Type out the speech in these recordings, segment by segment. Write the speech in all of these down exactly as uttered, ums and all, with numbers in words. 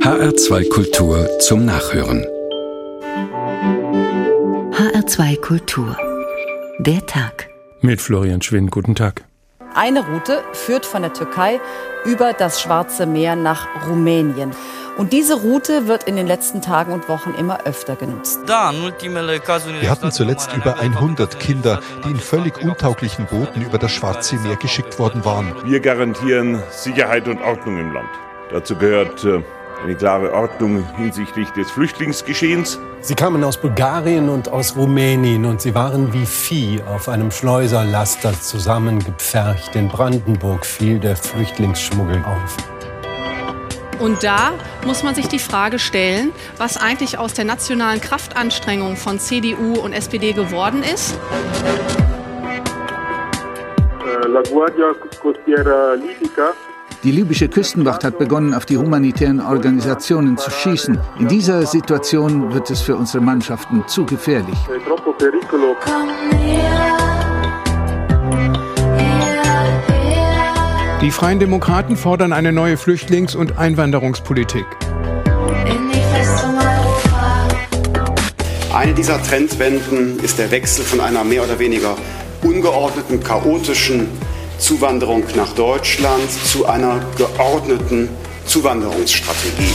H R zwei Kultur zum Nachhören. H R zwei Kultur. Der Tag. Mit Florian Schwind. Guten Tag. Eine Route führt von der Türkei über das Schwarze Meer nach Rumänien. Und diese Route wird in den letzten Tagen und Wochen immer öfter genutzt. Wir hatten zuletzt über hundert Kinder, die in völlig untauglichen Booten über das Schwarze Meer geschickt worden waren. Wir garantieren Sicherheit und Ordnung im Land. Dazu gehört äh, eine klare Ordnung hinsichtlich des Flüchtlingsgeschehens. Sie kamen aus Bulgarien und aus Rumänien und sie waren wie Vieh auf einem Schleuserlaster zusammengepfercht. In Brandenburg fiel der Flüchtlingsschmuggel auf. Und da muss man sich die Frage stellen, was eigentlich aus der nationalen Kraftanstrengung von C D U und S P D geworden ist. La Guardia Costiera Libica. Die libysche Küstenwacht hat begonnen, auf die humanitären Organisationen zu schießen. In dieser Situation wird es für unsere Mannschaften zu gefährlich. Die Freien Demokraten fordern eine neue Flüchtlings- und Einwanderungspolitik. Eine dieser Trendwenden ist der Wechsel von einer mehr oder weniger ungeordneten, chaotischen Zuwanderung nach Deutschland zu einer geordneten Zuwanderungsstrategie.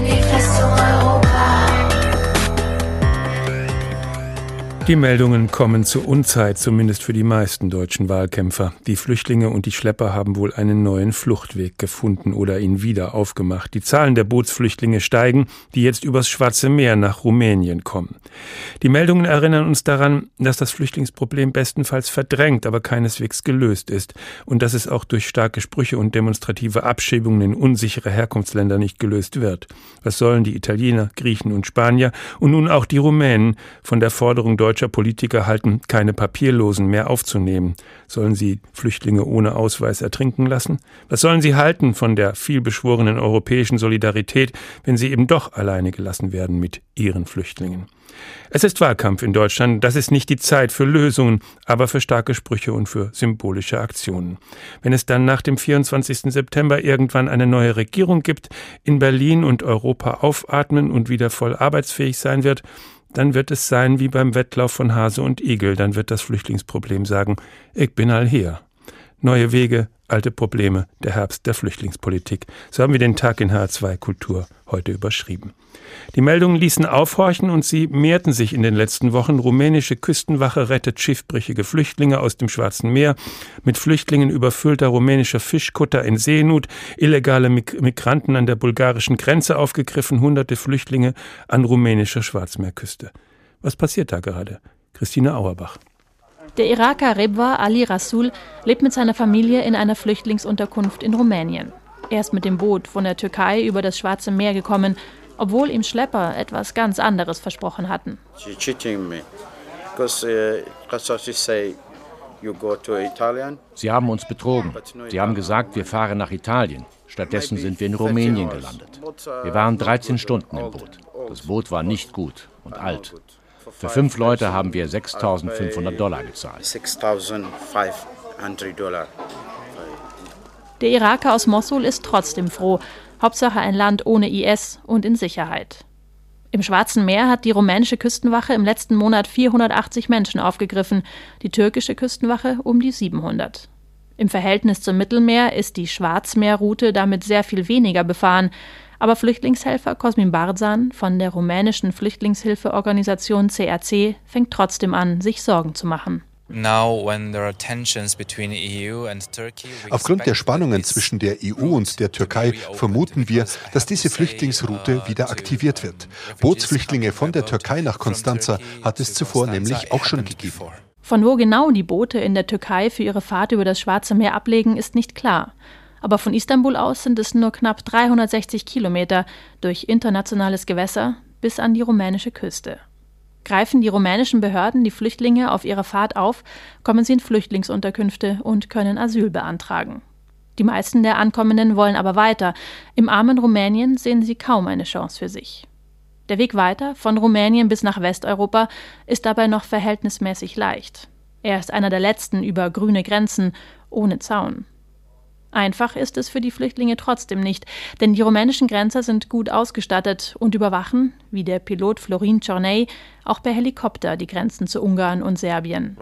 Die Meldungen kommen zur Unzeit, zumindest für die meisten deutschen Wahlkämpfer. Die Flüchtlinge und die Schlepper haben wohl einen neuen Fluchtweg gefunden oder ihn wieder aufgemacht. Die Zahlen der Bootsflüchtlinge steigen, die jetzt übers Schwarze Meer nach Rumänien kommen. Die Meldungen erinnern uns daran, dass das Flüchtlingsproblem bestenfalls verdrängt, aber keineswegs gelöst ist und dass es auch durch starke Sprüche und demonstrative Abschiebungen in unsichere Herkunftsländer nicht gelöst wird. Was sollen die Italiener, Griechen und Spanier und nun auch die Rumänen von der Forderung deutscher Politiker halten, keine Papierlosen mehr aufzunehmen? Sollen sie Flüchtlinge ohne Ausweis ertrinken lassen? Was sollen sie halten von der vielbeschworenen europäischen Solidarität, wenn sie eben doch alleine gelassen werden mit ihren Flüchtlingen? Es ist Wahlkampf in Deutschland, das ist nicht die Zeit für Lösungen, aber für starke Sprüche und für symbolische Aktionen. Wenn es dann nach dem vierundzwanzigsten September irgendwann eine neue Regierung gibt, in Berlin und Europa aufatmen und wieder voll arbeitsfähig sein wird, dann wird es sein wie beim Wettlauf von Hase und Igel, dann wird das Flüchtlingsproblem sagen, ich bin all hier. Neue Wege, alte Probleme, der Herbst der Flüchtlingspolitik. So haben wir den Tag in H R zwei Kultur heute überschrieben. Die Meldungen ließen aufhorchen und sie mehrten sich in den letzten Wochen. Rumänische Küstenwache rettet schiffbrüchige Flüchtlinge aus dem Schwarzen Meer. Mit Flüchtlingen überfüllter rumänischer Fischkutter in Seenot. Illegale Mig- Migranten an der bulgarischen Grenze aufgegriffen. Hunderte Flüchtlinge an rumänischer Schwarzmeerküste. Was passiert da gerade? Christine Auerbach. Der Iraker Rebwa Ali Rasul lebt mit seiner Familie in einer Flüchtlingsunterkunft in Rumänien. Er ist mit dem Boot von der Türkei über das Schwarze Meer gekommen, obwohl ihm Schlepper etwas ganz anderes versprochen hatten. Sie haben uns betrogen. Sie haben gesagt, wir fahren nach Italien. Stattdessen sind wir in Rumänien gelandet. Wir waren dreizehn Stunden im Boot. Das Boot war nicht gut und alt. Für fünf Leute haben wir sechstausendfünfhundert Dollar gezahlt. Der Iraker aus Mossul ist trotzdem froh. Hauptsache ein Land ohne I S und in Sicherheit. Im Schwarzen Meer hat die rumänische Küstenwache im letzten Monat vierhundertachtzig Menschen aufgegriffen, die türkische Küstenwache um die siebenhundert. Im Verhältnis zum Mittelmeer ist die Schwarzmeerroute damit sehr viel weniger befahren. Aber Flüchtlingshelfer Cosmin Barzan von der rumänischen Flüchtlingshilfeorganisation C R C fängt trotzdem an, sich Sorgen zu machen. Aufgrund der Spannungen zwischen der E U und der Türkei vermuten wir, dass diese Flüchtlingsroute wieder aktiviert wird. Bootsflüchtlinge von der Türkei nach Konstanza hat es zuvor nämlich auch schon gegeben. Von wo genau die Boote in der Türkei für ihre Fahrt über das Schwarze Meer ablegen, ist nicht klar. Aber von Istanbul aus sind es nur knapp dreihundertsechzig Kilometer durch internationales Gewässer bis an die rumänische Küste. Greifen die rumänischen Behörden die Flüchtlinge auf ihrer Fahrt auf, kommen sie in Flüchtlingsunterkünfte und können Asyl beantragen. Die meisten der Ankommenden wollen aber weiter. Im armen Rumänien sehen sie kaum eine Chance für sich. Der Weg weiter, von Rumänien bis nach Westeuropa, ist dabei noch verhältnismäßig leicht. Er ist einer der letzten über grüne Grenzen, ohne Zaun. Einfach ist es für die Flüchtlinge trotzdem nicht, denn die rumänischen Grenzer sind gut ausgestattet und überwachen, wie der Pilot Florin Ciornei, auch per Helikopter die Grenzen zu Ungarn und Serbien.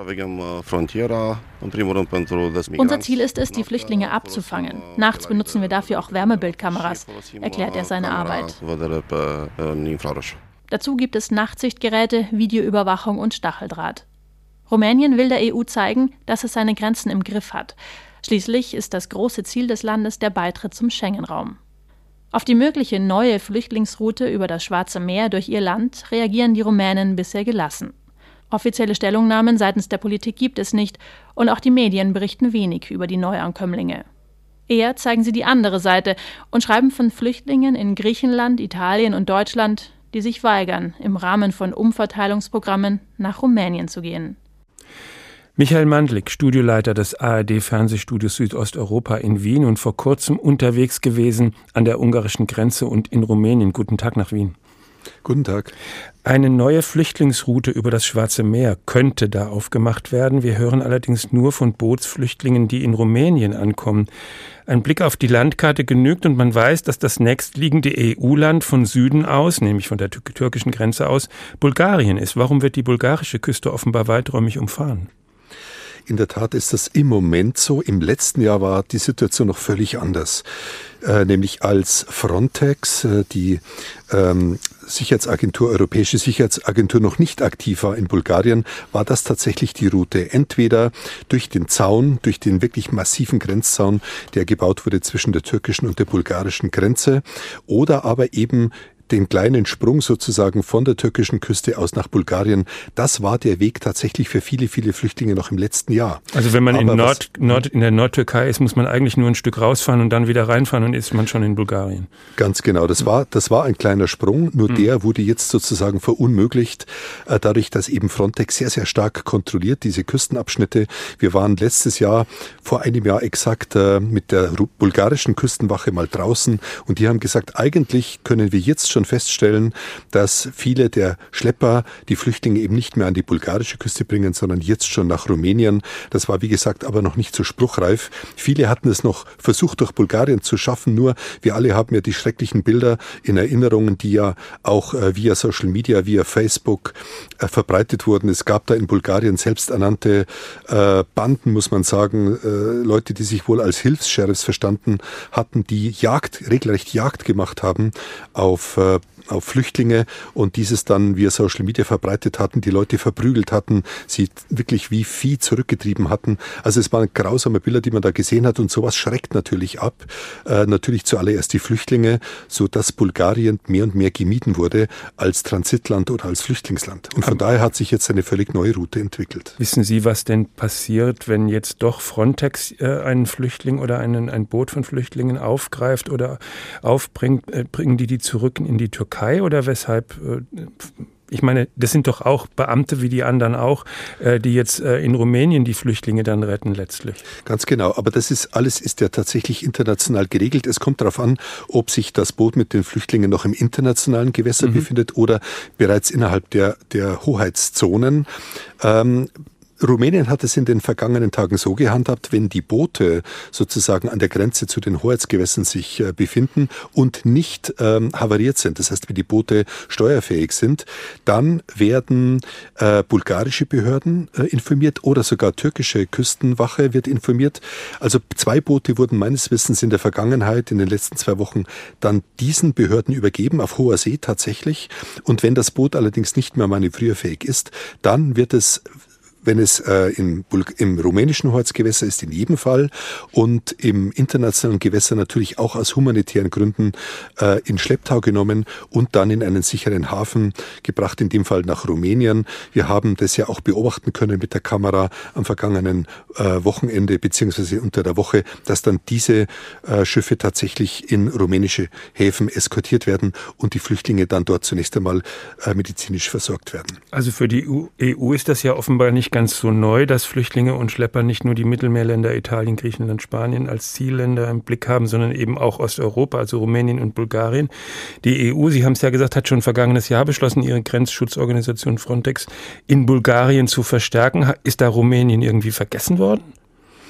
Unser Ziel ist es, die Flüchtlinge abzufangen. Nachts benutzen wir dafür auch Wärmebildkameras, erklärt er seine Arbeit. Dazu gibt es Nachtsichtgeräte, Videoüberwachung und Stacheldraht. Rumänien will der E U zeigen, dass es seine Grenzen im Griff hat. Schließlich ist das große Ziel des Landes der Beitritt zum Schengen-Raum. Auf die mögliche neue Flüchtlingsroute über das Schwarze Meer durch ihr Land reagieren die Rumänen bisher gelassen. Offizielle Stellungnahmen seitens der Politik gibt es nicht und auch die Medien berichten wenig über die Neuankömmlinge. Eher zeigen sie die andere Seite und schreiben von Flüchtlingen in Griechenland, Italien und Deutschland, die sich weigern, im Rahmen von Umverteilungsprogrammen nach Rumänien zu gehen. Michael Mandlik, Studioleiter des A R D-Fernsehstudios Südosteuropa in Wien und vor kurzem unterwegs gewesen an der ungarischen Grenze und in Rumänien. Guten Tag nach Wien. Guten Tag. Eine neue Flüchtlingsroute über das Schwarze Meer könnte da aufgemacht werden. Wir hören allerdings nur von Bootsflüchtlingen, die in Rumänien ankommen. Ein Blick auf die Landkarte genügt und man weiß, dass das nächstliegende E U-Land von Süden aus, nämlich von der türkischen Grenze aus, Bulgarien ist. Warum wird die bulgarische Küste offenbar weiträumig umfahren? In der Tat ist das im Moment so. Im letzten Jahr war die Situation noch völlig anders. Äh, nämlich als Frontex, äh, die ähm, Sicherheitsagentur, Europäische Sicherheitsagentur, noch nicht aktiv war in Bulgarien, war das tatsächlich die Route. Entweder durch den Zaun, durch den wirklich massiven Grenzzaun, der gebaut wurde zwischen der türkischen und der bulgarischen Grenze, oder aber eben den kleinen Sprung sozusagen von der türkischen Küste aus nach Bulgarien, das war der Weg tatsächlich für viele, viele Flüchtlinge noch im letzten Jahr. Also wenn man in, Aber Nord, was, Nord, in der Nordtürkei ist, muss man eigentlich nur ein Stück rausfahren und dann wieder reinfahren und ist man schon in Bulgarien. Ganz genau, das war, das war ein kleiner Sprung, nur mhm. der wurde jetzt sozusagen verunmöglicht, äh, dadurch, dass eben Frontex sehr, sehr stark kontrolliert, diese Küstenabschnitte. Wir waren letztes Jahr, vor einem Jahr exakt, äh, mit der bulgarischen Küstenwache mal draußen und die haben gesagt, eigentlich können wir jetzt schon feststellen, dass viele der Schlepper die Flüchtlinge eben nicht mehr an die bulgarische Küste bringen, sondern jetzt schon nach Rumänien. Das war, wie gesagt, aber noch nicht so spruchreif. Viele hatten es noch versucht, durch Bulgarien zu schaffen, nur wir alle haben ja die schrecklichen Bilder in Erinnerungen, die ja auch äh, via Social Media, via Facebook äh, verbreitet wurden. Es gab da in Bulgarien selbsternannte äh, Banden, muss man sagen, äh, Leute, die sich wohl als Hilfs-Sheriffs verstanden hatten, die Jagd, regelrecht Jagd gemacht haben auf äh, auf Flüchtlinge und dieses dann via Social Media verbreitet hatten, die Leute verprügelt hatten, sie wirklich wie Vieh zurückgetrieben hatten. Also es waren grausame Bilder, die man da gesehen hat und sowas schreckt natürlich ab. Äh, natürlich zuallererst die Flüchtlinge, sodass Bulgarien mehr und mehr gemieden wurde als Transitland oder als Flüchtlingsland. Und von Aber daher hat sich jetzt eine völlig neue Route entwickelt. Wissen Sie, was denn passiert, wenn jetzt doch Frontex äh, einen Flüchtling oder einen, ein Boot von Flüchtlingen aufgreift oder aufbringt, äh, bringen die die zurück in die Türkei? Oder weshalb, ich meine, das sind doch auch Beamte wie die anderen auch, die jetzt in Rumänien die Flüchtlinge dann retten letztlich. Ganz genau, aber das ist alles ist ja tatsächlich international geregelt. Es kommt darauf an, ob sich das Boot mit den Flüchtlingen noch im internationalen Gewässer mhm. befindet oder bereits innerhalb der, der Hoheitszonen. Ähm, Rumänien hat es in den vergangenen Tagen so gehandhabt, wenn die Boote sozusagen an der Grenze zu den Hoheitsgewässern sich äh, befinden und nicht ähm, havariert sind, das heißt, wenn die Boote steuerfähig sind, dann werden äh, bulgarische Behörden äh, informiert oder sogar türkische Küstenwache wird informiert. Also zwei Boote wurden meines Wissens in der Vergangenheit, in den letzten zwei Wochen, dann diesen Behörden übergeben, auf hoher See tatsächlich. Und wenn das Boot allerdings nicht mehr manövrierfähig ist, dann wird es wenn es äh, im, im rumänischen Hoheitsgewässer ist, in jedem Fall und im internationalen Gewässer natürlich auch aus humanitären Gründen äh, in Schlepptau genommen und dann in einen sicheren Hafen gebracht, in dem Fall nach Rumänien. Wir haben das ja auch beobachten können mit der Kamera am vergangenen äh, Wochenende beziehungsweise unter der Woche, dass dann diese äh, Schiffe tatsächlich in rumänische Häfen eskortiert werden und die Flüchtlinge dann dort zunächst einmal äh, medizinisch versorgt werden. Also für die E U ist das ja offenbar nicht ganz so neu, dass Flüchtlinge und Schlepper nicht nur die Mittelmeerländer Italien, Griechenland, Spanien als Zielländer im Blick haben, sondern eben auch Osteuropa, also Rumänien und Bulgarien. Die E U, Sie haben es ja gesagt, hat schon vergangenes Jahr beschlossen, ihre Grenzschutzorganisation Frontex in Bulgarien zu verstärken. Ist da Rumänien irgendwie vergessen worden?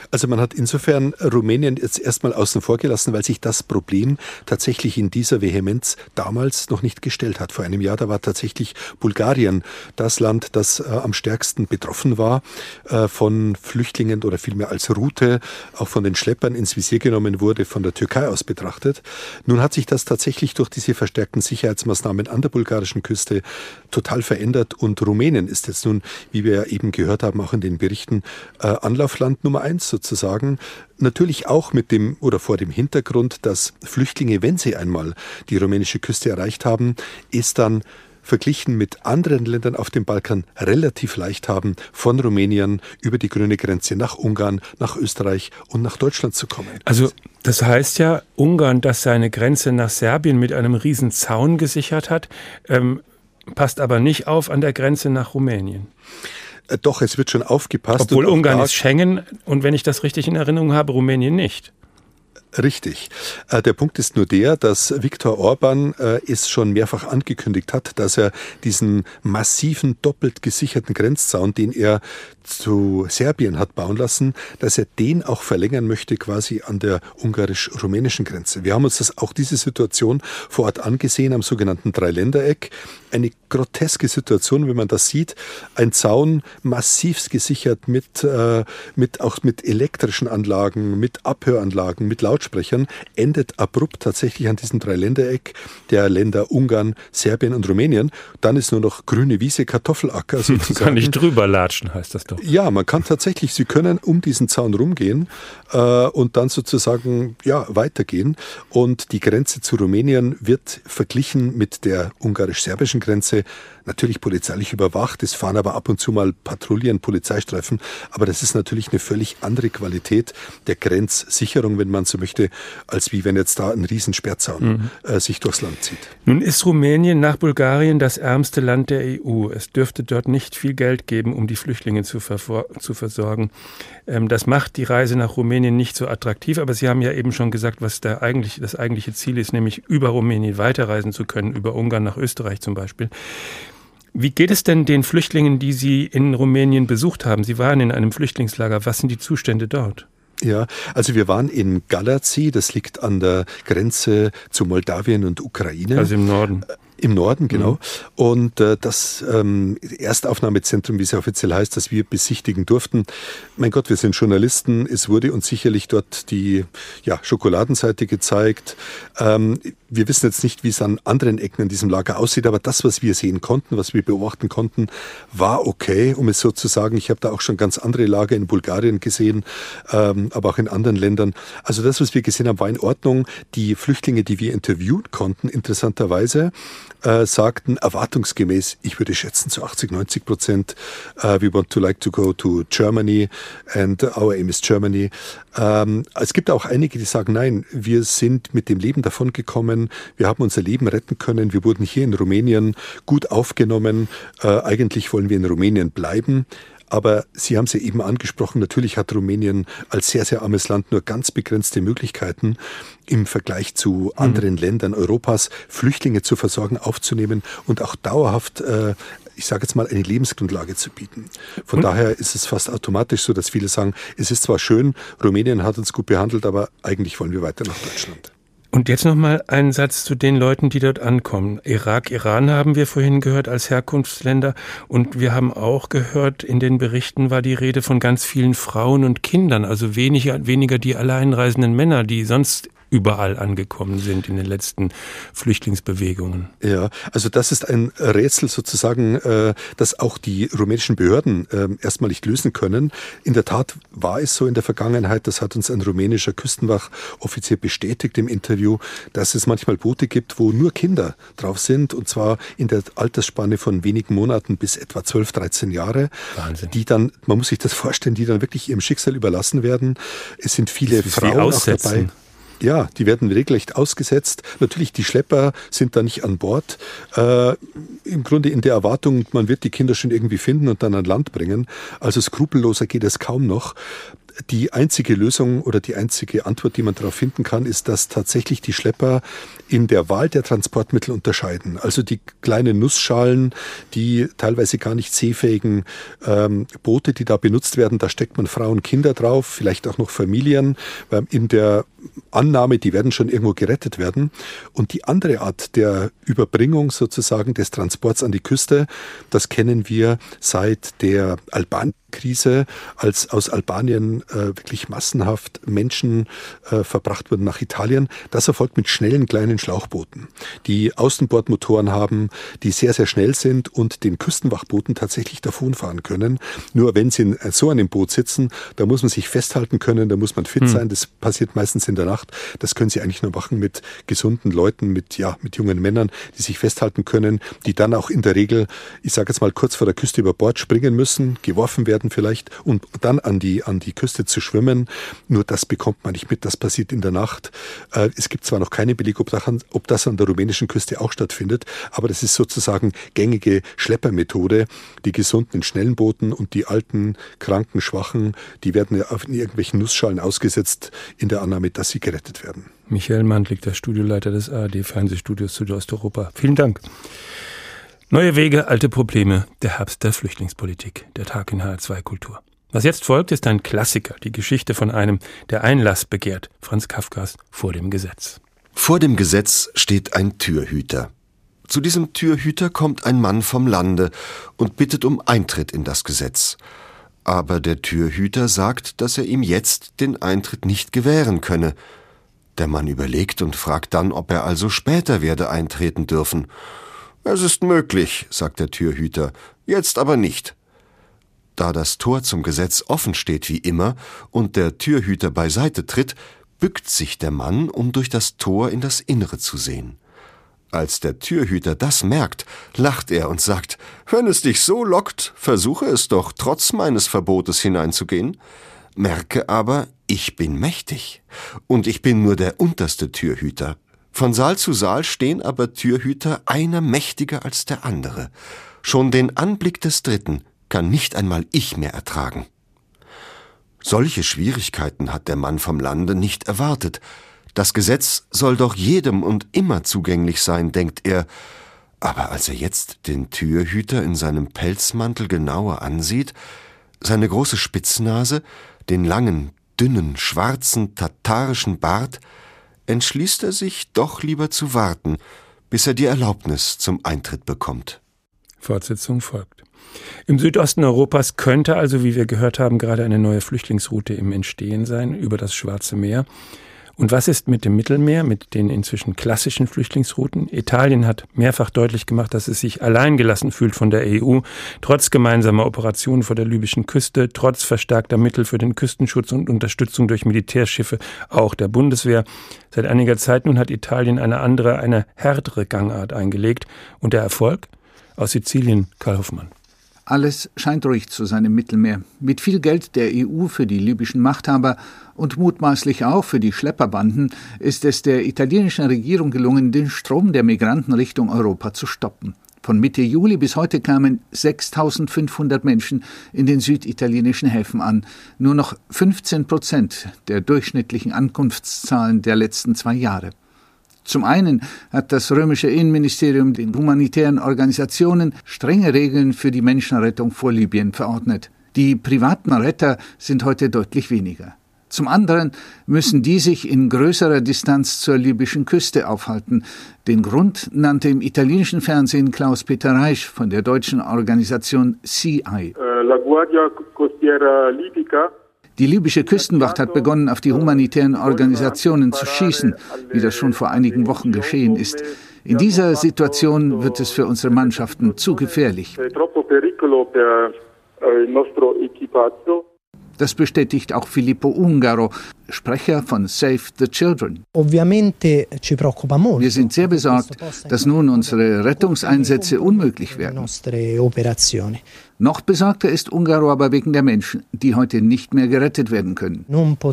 Also man hat insofern Rumänien jetzt erstmal außen vor gelassen, weil sich das Problem tatsächlich in dieser Vehemenz damals noch nicht gestellt hat. Vor einem Jahr, da war tatsächlich Bulgarien das Land, das äh, am stärksten betroffen war äh, von Flüchtlingen oder vielmehr als Route auch von den Schleppern ins Visier genommen wurde, von der Türkei aus betrachtet. Nun hat sich das tatsächlich durch diese verstärkten Sicherheitsmaßnahmen an der bulgarischen Küste total verändert und Rumänien ist jetzt nun, wie wir ja eben gehört haben, auch in den Berichten, äh, Anlaufland Nummer eins sozusagen. Natürlich auch mit dem oder vor dem Hintergrund, dass Flüchtlinge, wenn sie einmal die rumänische Küste erreicht haben, es dann verglichen mit anderen Ländern auf dem Balkan relativ leicht haben, von Rumänien über die grüne Grenze nach Ungarn, nach Österreich und nach Deutschland zu kommen. Also das heißt ja, Ungarn, das seine Grenze nach Serbien mit einem riesen Zaun gesichert hat, ähm, passt aber nicht auf an der Grenze nach Rumänien. Doch, es wird schon aufgepasst. Obwohl Ungarn ist Schengen und wenn ich das richtig in Erinnerung habe, Rumänien nicht. Richtig. Der Punkt ist nur der, dass Viktor Orban es schon mehrfach angekündigt hat, dass er diesen massiven, doppelt gesicherten Grenzzaun, den er zu Serbien hat bauen lassen, dass er den auch verlängern möchte quasi an der ungarisch-rumänischen Grenze. Wir haben uns das auch diese Situation vor Ort angesehen am sogenannten Dreiländereck. Eine groteske Situation, wenn man das sieht. Ein Zaun massivst gesichert mit, äh, mit auch mit elektrischen Anlagen, mit Abhöranlagen, mit Lautsprechern, endet abrupt tatsächlich an diesem Dreiländereck der Länder Ungarn, Serbien und Rumänien. Dann ist nur noch grüne Wiese, Kartoffelacker sozusagen. Kann nicht drüber latschen, heißt das doch. Ja, man kann tatsächlich, Sie können um diesen Zaun rumgehen äh, und dann sozusagen ja weitergehen. Und die Grenze zu Rumänien wird verglichen mit der ungarisch-serbischen Grenze natürlich polizeilich überwacht. Es fahren aber ab und zu mal Patrouillen, Polizeistreifen. Aber das ist natürlich eine völlig andere Qualität der Grenzsicherung, wenn man so möchte, als wie wenn jetzt da ein Riesensperrzaun mhm. äh, sich durchs Land zieht. Nun ist Rumänien nach Bulgarien das ärmste Land der E U. Es dürfte dort nicht viel Geld geben, um die Flüchtlinge zu, vervor- zu versorgen. Ähm, das macht die Reise nach Rumänien nicht so attraktiv. Aber Sie haben ja eben schon gesagt, was der eigentlich, das eigentliche Ziel ist, nämlich über Rumänien weiterreisen zu können, über Ungarn nach Österreich zum Beispiel. Wie geht es denn den Flüchtlingen, die Sie in Rumänien besucht haben? Sie waren in einem Flüchtlingslager. Was sind die Zustände dort? Ja, also wir waren in Galați, das liegt an der Grenze zu Moldawien und Ukraine. Also im Norden. Im Norden, genau. Mhm. Und äh, das ähm, Erstaufnahmezentrum, wie es ja offiziell heißt, das wir besichtigen durften. Mein Gott, wir sind Journalisten. Es wurde uns sicherlich dort die ja, Schokoladenseite gezeigt. Ähm, wir wissen jetzt nicht, wie es an anderen Ecken in diesem Lager aussieht, aber das, was wir sehen konnten, was wir beobachten konnten, war okay, um es so zu sagen. Ich habe da auch schon ganz andere Lager in Bulgarien gesehen, ähm, aber auch in anderen Ländern. Also das, was wir gesehen haben, war in Ordnung. Die Flüchtlinge, die wir interviewen konnten, interessanterweise, Äh, sagten erwartungsgemäß, ich würde schätzen zu achtzig, neunzig Prozent, uh, we want to like to go to Germany and our aim is Germany. Ähm, es gibt auch einige, die sagen, nein, wir sind mit dem Leben davongekommen, wir haben unser Leben retten können, wir wurden hier in Rumänien gut aufgenommen, äh, eigentlich wollen wir in Rumänien bleiben. Aber Sie haben es ja eben angesprochen, natürlich hat Rumänien als sehr, sehr armes Land nur ganz begrenzte Möglichkeiten, im Vergleich zu anderen mhm. Ländern Europas Flüchtlinge zu versorgen, aufzunehmen und auch dauerhaft, äh, ich sage jetzt mal, eine Lebensgrundlage zu bieten. Von mhm. daher ist es fast automatisch so, dass viele sagen, es ist zwar schön, Rumänien hat uns gut behandelt, aber eigentlich wollen wir weiter nach Deutschland. Und jetzt nochmal ein Satz zu den Leuten, die dort ankommen. Irak, Iran haben wir vorhin gehört als Herkunftsländer. Und wir haben auch gehört, in den Berichten war die Rede von ganz vielen Frauen und Kindern. Also weniger, weniger die alleinreisenden Männer, die sonst überall angekommen sind in den letzten Flüchtlingsbewegungen. Ja, also das ist ein Rätsel sozusagen, äh, das auch die rumänischen Behörden äh, erstmal nicht lösen können. In der Tat war es so in der Vergangenheit, das hat uns ein rumänischer Küstenwachoffizier bestätigt im Interview, dass es manchmal Boote gibt, wo nur Kinder drauf sind, und zwar in der Altersspanne von wenigen Monaten bis etwa zwölf, dreizehn Jahre. Wahnsinn. Die dann, man muss sich das vorstellen, die dann wirklich ihrem Schicksal überlassen werden. Es sind viele Frauen auch dabei. Ja, die werden regelrecht ausgesetzt. Natürlich, die Schlepper sind da nicht an Bord. Äh, im Grunde in der Erwartung, man wird die Kinder schon irgendwie finden und dann an Land bringen. Also skrupelloser geht es kaum noch. Die einzige Lösung oder die einzige Antwort, die man darauf finden kann, ist, dass tatsächlich die Schlepper in der Wahl der Transportmittel unterscheiden. Also die kleinen Nussschalen, die teilweise gar nicht seefähigen ähm, Boote, die da benutzt werden, da steckt man Frauen, Kinder drauf, vielleicht auch noch Familien, äh, in der Annahme, die werden schon irgendwo gerettet werden. Und die andere Art der Überbringung sozusagen des Transports an die Küste, das kennen wir seit der Albanien-Krise, als aus Albanien äh, wirklich massenhaft Menschen äh, verbracht wurden nach Italien. Das erfolgt mit schnellen kleinen Schlauchbooten, die Außenbordmotoren haben, die sehr, sehr schnell sind und den Küstenwachbooten tatsächlich davonfahren können. Nur wenn sie in so einem Boot sitzen, da muss man sich festhalten können, da muss man fit hm. sein. Das passiert meistens in der Nacht. Das können sie eigentlich nur machen mit gesunden Leuten, mit, ja, mit jungen Männern, die sich festhalten können, die dann auch in der Regel, ich sage jetzt mal, kurz vor der Küste über Bord springen müssen, geworfen werden vielleicht und dann an die, an die Küste zu schwimmen. Nur das bekommt man nicht mit, das passiert in der Nacht. Es gibt zwar noch keine Beleg, ob das, ob das an der rumänischen Küste auch stattfindet, aber das ist sozusagen gängige Schleppermethode. Die Gesunden in schnellen Booten und die alten, kranken, schwachen, die werden in irgendwelchen Nussschalen ausgesetzt, in der Annahme, dass sie gerettet werden. Michael Mandlik, der Studioleiter des A R D-Fernsehstudios Südosteuropa. Vielen Dank. Neue Wege, alte Probleme, der Herbst der Flüchtlingspolitik, der Tag in H R zwei Kultur. Was jetzt folgt, ist ein Klassiker, die Geschichte von einem, der Einlass begehrt, Franz Kafkas Vor dem Gesetz. Vor dem Gesetz steht ein Türhüter. Zu diesem Türhüter kommt ein Mann vom Lande und bittet um Eintritt in das Gesetz. Aber der Türhüter sagt, dass er ihm jetzt den Eintritt nicht gewähren könne. Der Mann überlegt und fragt dann, ob er also später werde eintreten dürfen. »Es ist möglich«, sagt der Türhüter, »jetzt aber nicht.« Da das Tor zum Gesetz offen steht wie immer und der Türhüter beiseite tritt, bückt sich der Mann, um durch das Tor in das Innere zu sehen. Als der Türhüter das merkt, lacht er und sagt, »Wenn es dich so lockt, versuche es doch, trotz meines Verbotes hineinzugehen. Merke aber, ich bin mächtig und ich bin nur der unterste Türhüter. Von Saal zu Saal stehen aber Türhüter, einer mächtiger als der andere. Schon den Anblick des Dritten kann nicht einmal ich mehr ertragen.« Solche Schwierigkeiten hat der Mann vom Lande nicht erwartet. Das Gesetz soll doch jedem und immer zugänglich sein, denkt er. Aber als er jetzt den Türhüter in seinem Pelzmantel genauer ansieht, seine große Spitznase, den langen, dünnen, schwarzen, tatarischen Bart, entschließt er sich doch lieber zu warten, bis er die Erlaubnis zum Eintritt bekommt. Fortsetzung folgt. Im Südosten Europas könnte also, wie wir gehört haben, gerade eine neue Flüchtlingsroute im Entstehen sein, über das Schwarze Meer. Und was ist mit dem Mittelmeer, mit den inzwischen klassischen Flüchtlingsrouten? Italien hat mehrfach deutlich gemacht, dass es sich alleingelassen fühlt von der E U, trotz gemeinsamer Operationen vor der libyschen Küste, trotz verstärkter Mittel für den Küstenschutz und Unterstützung durch Militärschiffe, auch der Bundeswehr. Seit einiger Zeit nun hat Italien eine andere, eine härtere Gangart eingelegt. Und der Erfolg? Aus Sizilien, Karl Hoffmann. Alles scheint ruhig zu sein im Mittelmeer. Mit viel Geld der E U für die libyschen Machthaber und mutmaßlich auch für die Schlepperbanden ist es der italienischen Regierung gelungen, den Strom der Migranten Richtung Europa zu stoppen. Von Mitte Juli bis heute kamen sechstausendfünfhundert Menschen in den süditalienischen Häfen an. Nur noch fünfzehn Prozent der durchschnittlichen Ankunftszahlen der letzten zwei Jahre. Zum einen hat das römische Innenministerium den humanitären Organisationen strenge Regeln für die Menschenrettung vor Libyen verordnet. Die privaten Retter sind heute deutlich weniger. Zum anderen müssen die sich in größerer Distanz zur libyschen Küste aufhalten. Den Grund nannte im italienischen Fernsehen Klaus-Peter Reisch von der deutschen Organisation Sea Eye. La Guardia Costiera Libica. Die libysche Küstenwacht hat begonnen, auf die humanitären Organisationen zu schießen, wie das schon vor einigen Wochen geschehen ist. In dieser Situation wird es für unsere Mannschaften zu gefährlich. Das bestätigt auch Filippo Ungaro, Sprecher von Save the Children. Wir sind sehr besorgt, dass nun unsere Rettungseinsätze unmöglich werden. Noch besorgter ist Ungaro aber wegen der Menschen, die heute nicht mehr gerettet werden können.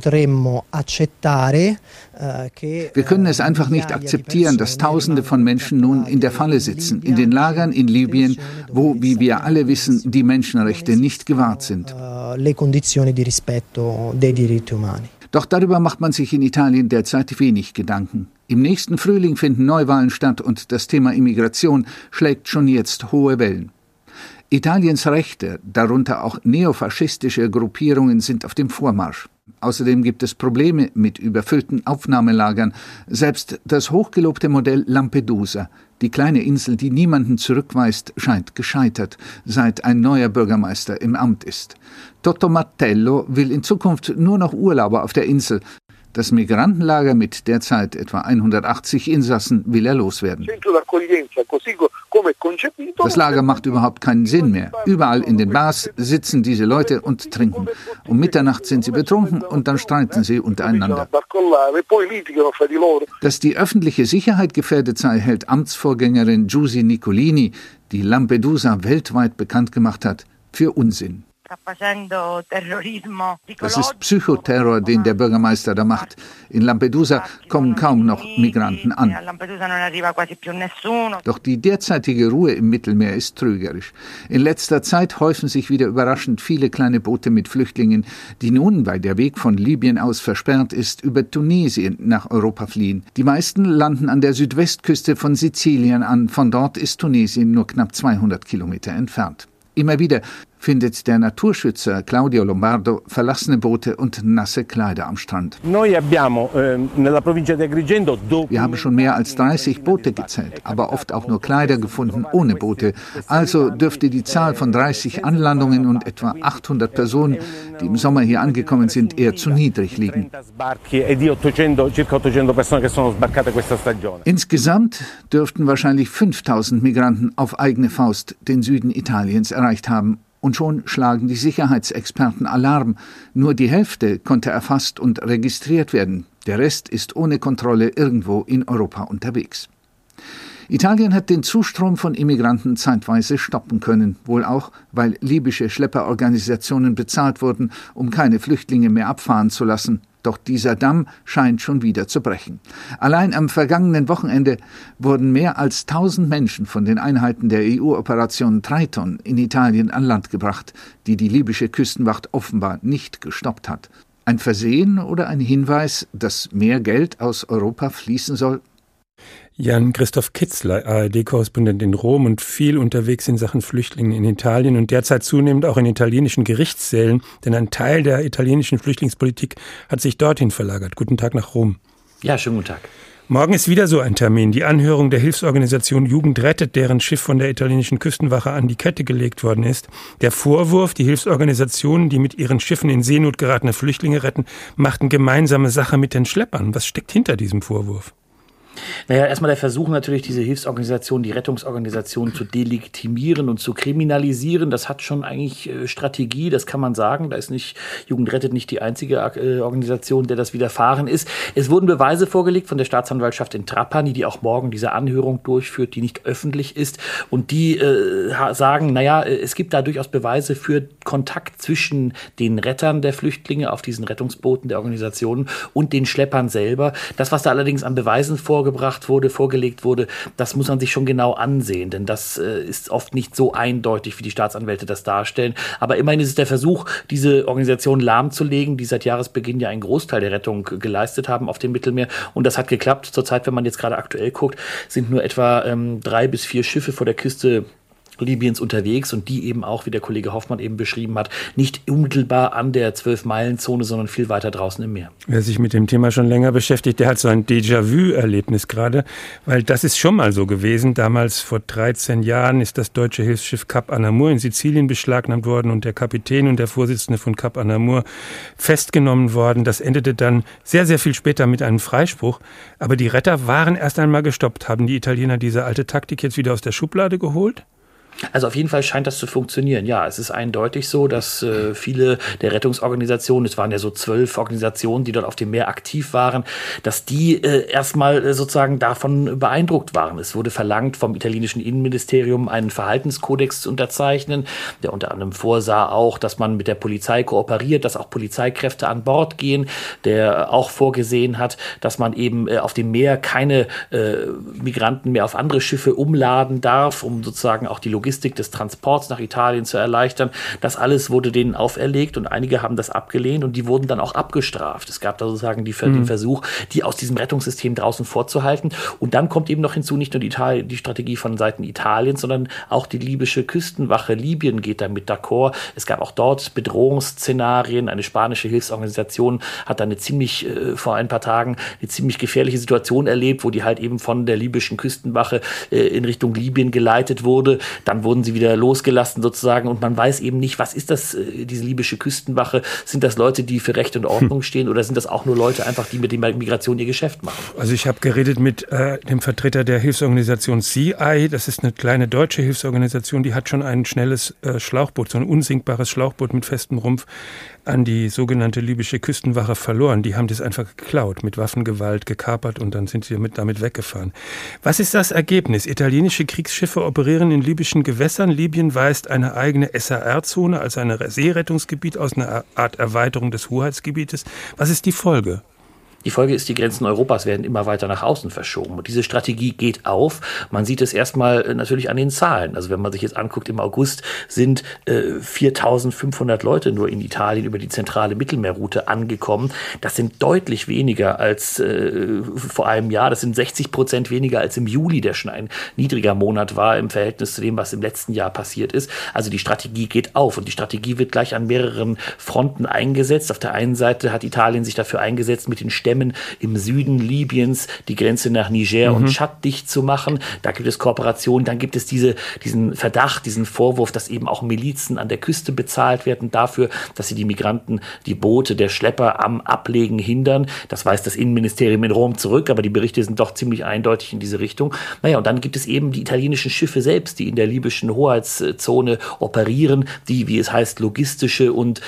Wir können es einfach nicht akzeptieren, dass Tausende von Menschen nun in der Falle sitzen, in den Lagern in Libyen, wo, wie wir alle wissen, die Menschenrechte nicht gewahrt sind. le condizioni di rispetto dei diritti umani. Doch darüber macht man sich in Italien derzeit wenig Gedanken. Im nächsten Frühling finden Neuwahlen statt und das Thema Immigration schlägt schon jetzt hohe Wellen. Italiens Rechte, darunter auch neofaschistische Gruppierungen, sind auf dem Vormarsch. Außerdem gibt es Probleme mit überfüllten Aufnahmelagern. Selbst das hochgelobte Modell Lampedusa, die kleine Insel, die niemanden zurückweist, scheint gescheitert, seit ein neuer Bürgermeister im Amt ist. Toto Martello will in Zukunft nur noch Urlauber auf der Insel. Das Migrantenlager mit derzeit etwa hundertachtzig Insassen will er loswerden. Das Lager macht überhaupt keinen Sinn mehr. Überall in den Bars sitzen diese Leute und trinken. Um Mitternacht sind sie betrunken und dann streiten sie untereinander. Dass die öffentliche Sicherheit gefährdet sei, hält Amtsvorgängerin Giusy Nicolini, die Lampedusa weltweit bekannt gemacht hat, für Unsinn. Das ist Psychoterror, den der Bürgermeister da macht. In Lampedusa kommen kaum noch Migranten an. Doch die derzeitige Ruhe im Mittelmeer ist trügerisch. In letzter Zeit häufen sich wieder überraschend viele kleine Boote mit Flüchtlingen, die nun, weil der Weg von Libyen aus versperrt ist, über Tunesien nach Europa fliehen. Die meisten landen an der Südwestküste von Sizilien an. Von dort ist Tunesien nur knapp zweihundert Kilometer entfernt. Immer wieder findet der Naturschützer Claudio Lombardo verlassene Boote und nasse Kleider am Strand. Wir haben schon mehr als dreißig Boote gezählt, aber oft auch nur Kleider gefunden ohne Boote. Also dürfte die Zahl von dreißig Anlandungen und etwa achthundert Personen, die im Sommer hier angekommen sind, eher zu niedrig liegen. Insgesamt dürften wahrscheinlich fünftausend Migranten auf eigene Faust den Süden Italiens erreicht haben. Und schon schlagen die Sicherheitsexperten Alarm. Nur die Hälfte konnte erfasst und registriert werden. Der Rest ist ohne Kontrolle irgendwo in Europa unterwegs. Italien hat den Zustrom von Immigranten zeitweise stoppen können, wohl auch, weil libysche Schlepperorganisationen bezahlt wurden, um keine Flüchtlinge mehr abfahren zu lassen. Doch dieser Damm scheint schon wieder zu brechen. Allein am vergangenen Wochenende wurden mehr als tausend Menschen von den Einheiten der E U-Operation Triton in Italien an Land gebracht, die die libysche Küstenwacht offenbar nicht gestoppt hat. Ein Versehen oder ein Hinweis, dass mehr Geld aus Europa fließen soll? Jan-Christoph Kitzler, A R D-Korrespondent in Rom und viel unterwegs in Sachen Flüchtlinge in Italien und derzeit zunehmend auch in italienischen Gerichtssälen, denn ein Teil der italienischen Flüchtlingspolitik hat sich dorthin verlagert. Guten Tag nach Rom. Ja, schönen guten Tag. Morgen ist wieder so ein Termin, die Anhörung der Hilfsorganisation Jugend rettet, deren Schiff von der italienischen Küstenwache an die Kette gelegt worden ist. Der Vorwurf, die Hilfsorganisationen, die mit ihren Schiffen in Seenot geratene Flüchtlinge retten, machten gemeinsame Sache mit den Schleppern. Was steckt hinter diesem Vorwurf? Naja, erstmal der Versuch natürlich, diese Hilfsorganisation, die Rettungsorganisation zu delegitimieren und zu kriminalisieren. Das hat schon eigentlich äh, Strategie, das kann man sagen. Da ist nicht, Jugend rettet nicht die einzige äh, Organisation, der das widerfahren ist. Es wurden Beweise vorgelegt von der Staatsanwaltschaft in Trapani, die auch morgen diese Anhörung durchführt, die nicht öffentlich ist. Und die äh, sagen, naja, es gibt da durchaus Beweise für Kontakt zwischen den Rettern der Flüchtlinge auf diesen Rettungsbooten der Organisationen und den Schleppern selber. Das, was da allerdings an Beweisen vorgebracht wurde, vorgelegt wurde, das muss man sich schon genau ansehen, denn das äh, ist oft nicht so eindeutig, wie die Staatsanwälte das darstellen. Aber immerhin ist es der Versuch, diese Organisation lahmzulegen, die seit Jahresbeginn ja einen Großteil der Rettung geleistet haben auf dem Mittelmeer. Und das hat geklappt. Zurzeit, wenn man jetzt gerade aktuell guckt, sind nur etwa ähm, drei bis vier Schiffe vor der Küste Libyens unterwegs und die eben auch, wie der Kollege Hoffmann eben beschrieben hat, nicht unmittelbar an der zwölf-Meilen-Zone, sondern viel weiter draußen im Meer. Wer sich mit dem Thema schon länger beschäftigt, der hat so ein Déjà-vu-Erlebnis gerade, weil das ist schon mal so gewesen. Damals vor dreizehn Jahren ist das deutsche Hilfsschiff Cap Anamur in Sizilien beschlagnahmt worden und der Kapitän und der Vorsitzende von Cap Anamur festgenommen worden. Das endete dann sehr, sehr viel später mit einem Freispruch. Aber die Retter waren erst einmal gestoppt. Haben die Italiener diese alte Taktik jetzt wieder aus der Schublade geholt? Also auf jeden Fall scheint das zu funktionieren. Ja, es ist eindeutig so, dass äh, viele der Rettungsorganisationen, es waren ja so zwölf Organisationen, die dort auf dem Meer aktiv waren, dass die äh, erstmal äh, sozusagen davon beeindruckt waren. Es wurde verlangt vom italienischen Innenministerium, einen Verhaltenskodex zu unterzeichnen, der unter anderem vorsah auch, dass man mit der Polizei kooperiert, dass auch Polizeikräfte an Bord gehen, der auch vorgesehen hat, dass man eben äh, auf dem Meer keine äh, Migranten mehr auf andere Schiffe umladen darf, um sozusagen auch die Logistik Logistik des Transports nach Italien zu erleichtern. Das alles wurde denen auferlegt und einige haben das abgelehnt und die wurden dann auch abgestraft. Es gab da sozusagen die, mhm. den Versuch, die aus diesem Rettungssystem draußen vorzuhalten. Und dann kommt eben noch hinzu, nicht nur die, Italien, die Strategie von Seiten Italiens, sondern auch die libysche Küstenwache. Libyen geht damit d'accord. Es gab auch dort Bedrohungsszenarien. Eine spanische Hilfsorganisation hat da eine ziemlich, äh, vor ein paar Tagen, eine ziemlich gefährliche Situation erlebt, wo die halt eben von der libyschen Küstenwache äh, in Richtung Libyen geleitet wurde. Dann wurden sie wieder losgelassen sozusagen und man weiß eben nicht, was ist das, äh, diese libysche Küstenwache? Sind das Leute, die für Recht und Ordnung stehen oder sind das auch nur Leute einfach, die mit der Migration ihr Geschäft machen? Also ich habe geredet mit äh, dem Vertreter der Hilfsorganisation Sea Eye. Das ist eine kleine deutsche Hilfsorganisation, die hat schon ein schnelles äh, Schlauchboot, so ein unsinkbares Schlauchboot mit festem Rumpf an die sogenannte libysche Küstenwache verloren. Die haben das einfach geklaut, mit Waffengewalt gekapert und dann sind sie mit, damit weggefahren. Was ist das Ergebnis? Italienische Kriegsschiffe operieren in libyschen Gewässern. Libyen weist eine eigene S A R-Zone, also ein Seerettungsgebiet aus, einer Art Erweiterung des Hoheitsgebietes. Was ist die Folge? Die Folge ist, die Grenzen Europas werden immer weiter nach außen verschoben. Und diese Strategie geht auf. Man sieht es erstmal natürlich an den Zahlen. Also wenn man sich jetzt anguckt, im August sind äh, viertausendfünfhundert Leute nur in Italien über die zentrale Mittelmeerroute angekommen. Das sind deutlich weniger als äh, vor einem Jahr. Das sind sechzig Prozent weniger als im Juli, der schon ein niedriger Monat war im Verhältnis zu dem, was im letzten Jahr passiert ist. Also die Strategie geht auf und die Strategie wird gleich an mehreren Fronten eingesetzt. Auf der einen Seite hat Italien sich dafür eingesetzt, mit den Stämmen im Süden Libyens die Grenze nach Niger mhm. und Tschad dicht zu machen. Da gibt es Kooperationen. Dann gibt es diese, diesen Verdacht, diesen Vorwurf, dass eben auch Milizen an der Küste bezahlt werden dafür, dass sie die Migranten, die Boote der Schlepper am Ablegen hindern. Das weist das Innenministerium in Rom zurück, aber die Berichte sind doch ziemlich eindeutig in diese Richtung. Naja, und dann gibt es eben die italienischen Schiffe selbst, die in der libyschen Hoheitszone operieren, die, wie es heißt, logistische und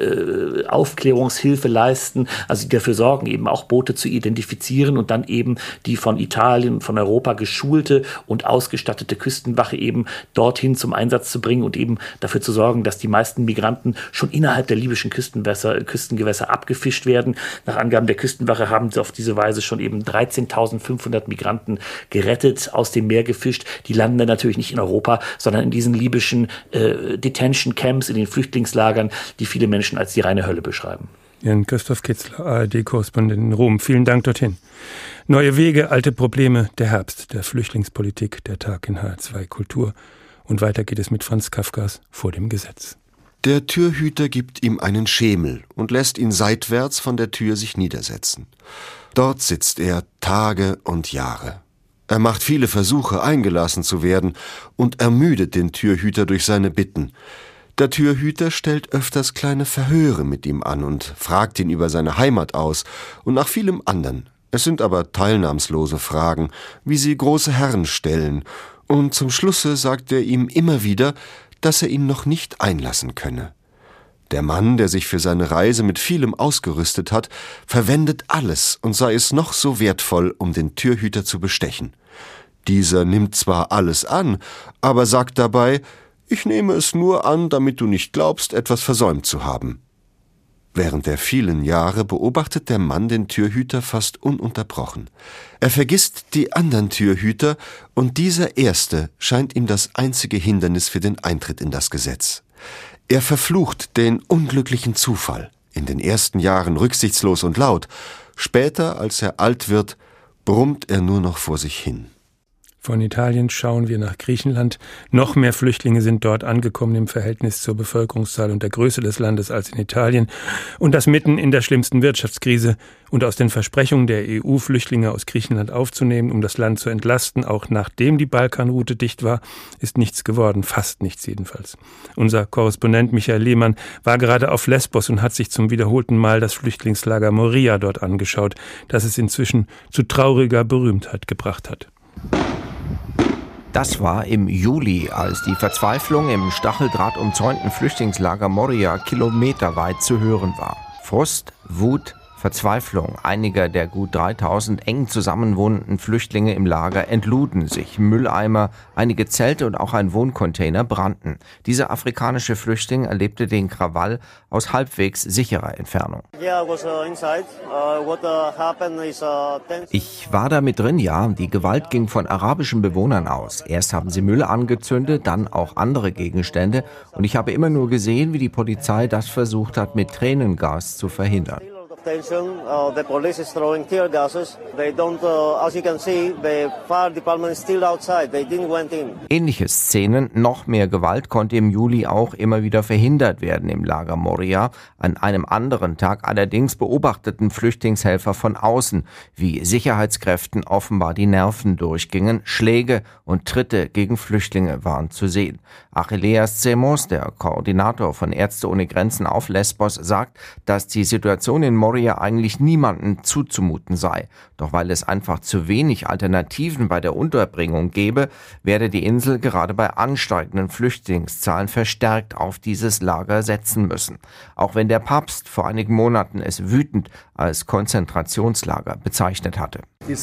äh, Aufklärungshilfe leisten, also die dafür sorgen, eben auch Boote zu identifizieren und dann eben die von Italien, von Europa geschulte und ausgestattete Küstenwache eben dorthin zum Einsatz zu bringen und eben dafür zu sorgen, dass die meisten Migranten schon innerhalb der libyschen Küstengewässer, Küstengewässer abgefischt werden. Nach Angaben der Küstenwache haben sie auf diese Weise schon eben dreizehntausendfünfhundert Migranten gerettet, aus dem Meer gefischt. Die landen dann natürlich nicht in Europa, sondern in diesen libyschen äh, Detention Camps, in den Flüchtlingslagern, die viele Menschen als die reine Hölle beschreiben. Jan Christoph Kitzler, A R D-Korrespondent in Rom. Vielen Dank dorthin. Neue Wege, alte Probleme, der Herbst der Flüchtlingspolitik, der Tag in H R zwei Kultur. Und weiter geht es mit Franz Kafkas Vor dem Gesetz. Der Türhüter gibt ihm einen Schemel und lässt ihn seitwärts von der Tür sich niedersetzen. Dort sitzt er Tage und Jahre. Er macht viele Versuche, eingelassen zu werden und ermüdet den Türhüter durch seine Bitten. Der Türhüter stellt öfters kleine Verhöre mit ihm an und fragt ihn über seine Heimat aus und nach vielem anderen. Es sind aber teilnahmslose Fragen, wie sie große Herren stellen, und zum Schlusse sagt er ihm immer wieder, dass er ihn noch nicht einlassen könne. Der Mann, der sich für seine Reise mit vielem ausgerüstet hat, verwendet alles und sei es noch so wertvoll, um den Türhüter zu bestechen. Dieser nimmt zwar alles an, aber sagt dabei: Ich nehme es nur an, damit du nicht glaubst, etwas versäumt zu haben. Während der vielen Jahre beobachtet der Mann den Türhüter fast ununterbrochen. Er vergisst die anderen Türhüter und dieser erste scheint ihm das einzige Hindernis für den Eintritt in das Gesetz. Er verflucht den unglücklichen Zufall, in den ersten Jahren rücksichtslos und laut, später, als er alt wird, brummt er nur noch vor sich hin. Von Italien schauen wir nach Griechenland. Noch mehr Flüchtlinge sind dort angekommen im Verhältnis zur Bevölkerungszahl und der Größe des Landes als in Italien. Und das mitten in der schlimmsten Wirtschaftskrise. Und aus den Versprechungen der E U, Flüchtlinge aus Griechenland aufzunehmen, um das Land zu entlasten, auch nachdem die Balkanroute dicht war, ist nichts geworden. Fast nichts jedenfalls. Unser Korrespondent Michael Lehmann war gerade auf Lesbos und hat sich zum wiederholten Mal das Flüchtlingslager Moria dort angeschaut, das es inzwischen zu trauriger Berühmtheit gebracht hat. Das war im Juli, als die Verzweiflung im Stacheldraht umzäunten Flüchtlingslager Moria kilometerweit zu hören war. Frust, Wut, Verzweiflung einiger der gut dreitausend eng zusammenwohnenden Flüchtlinge im Lager entluden sich. Mülleimer, einige Zelte und auch ein Wohncontainer brannten. Dieser afrikanische Flüchtling erlebte den Krawall aus halbwegs sicherer Entfernung. Ich war da mit drin, ja. Die Gewalt ging von arabischen Bewohnern aus. Erst haben sie Müll angezündet, dann auch andere Gegenstände. Und ich habe immer nur gesehen, wie die Polizei das versucht hat, mit Tränengas zu verhindern. Uh, the police is throwing tear gases. They don't, uh, as you can see, the fire department is still outside. They didn't went in. Ähnliche Szenen, noch mehr Gewalt konnte im Juli auch immer wieder verhindert werden im Lager Moria. An einem anderen Tag allerdings beobachteten Flüchtlingshelfer von außen, wie Sicherheitskräften offenbar die Nerven durchgingen. Schläge und Tritte gegen Flüchtlinge waren zu sehen. Achilleas Zemos, der Koordinator von Ärzte ohne Grenzen auf Lesbos, sagt, dass die Situation in Moria eigentlich niemandem zuzumuten sei. Doch weil es einfach zu wenig Alternativen bei der Unterbringung gäbe, werde die Insel gerade bei ansteigenden Flüchtlingszahlen verstärkt auf dieses Lager setzen müssen. Auch wenn der Papst vor einigen Monaten es wütend als Konzentrationslager bezeichnet hatte.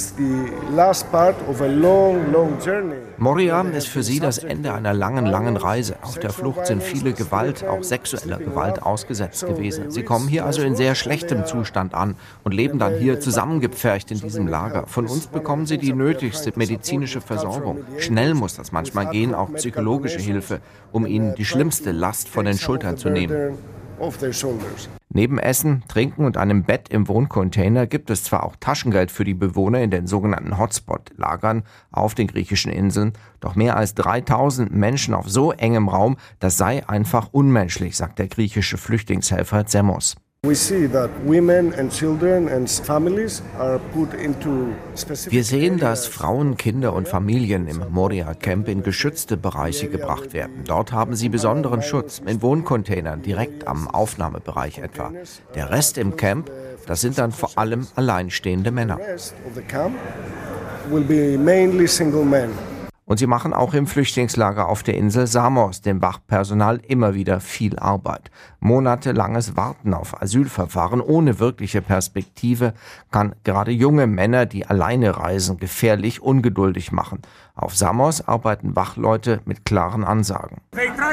Moria ist für sie das Ende einer langen, langen Reise. Auf der Flucht sind viele Gewalt, auch sexueller Gewalt, ausgesetzt gewesen. Sie kommen hier also in sehr schlechtem Zustand an und leben dann hier zusammengepfercht in diesem Lager. Von uns bekommen sie die nötigste medizinische Versorgung. Schnell muss das manchmal gehen, auch psychologische Hilfe, um ihnen die schlimmste Last von den Schultern zu nehmen. Neben Essen, Trinken und einem Bett im Wohncontainer gibt es zwar auch Taschengeld für die Bewohner in den sogenannten Hotspot-Lagern auf den griechischen Inseln, doch mehr als dreitausend Menschen auf so engem Raum, das sei einfach unmenschlich, sagt der griechische Flüchtlingshelfer Zemos. Wir sehen, dass Frauen, Kinder und Familien im Moria-Camp in geschützte Bereiche gebracht werden. Dort haben sie besonderen Schutz, in Wohncontainern, direkt am Aufnahmebereich etwa. Der Rest im Camp, das sind dann vor allem alleinstehende Männer. Und sie machen auch im Flüchtlingslager auf der Insel Samos dem Wachpersonal immer wieder viel Arbeit. Monatelanges Warten auf Asylverfahren ohne wirkliche Perspektive kann gerade junge Männer, die alleine reisen, gefährlich ungeduldig machen. Auf Samos arbeiten Wachleute mit klaren Ansagen.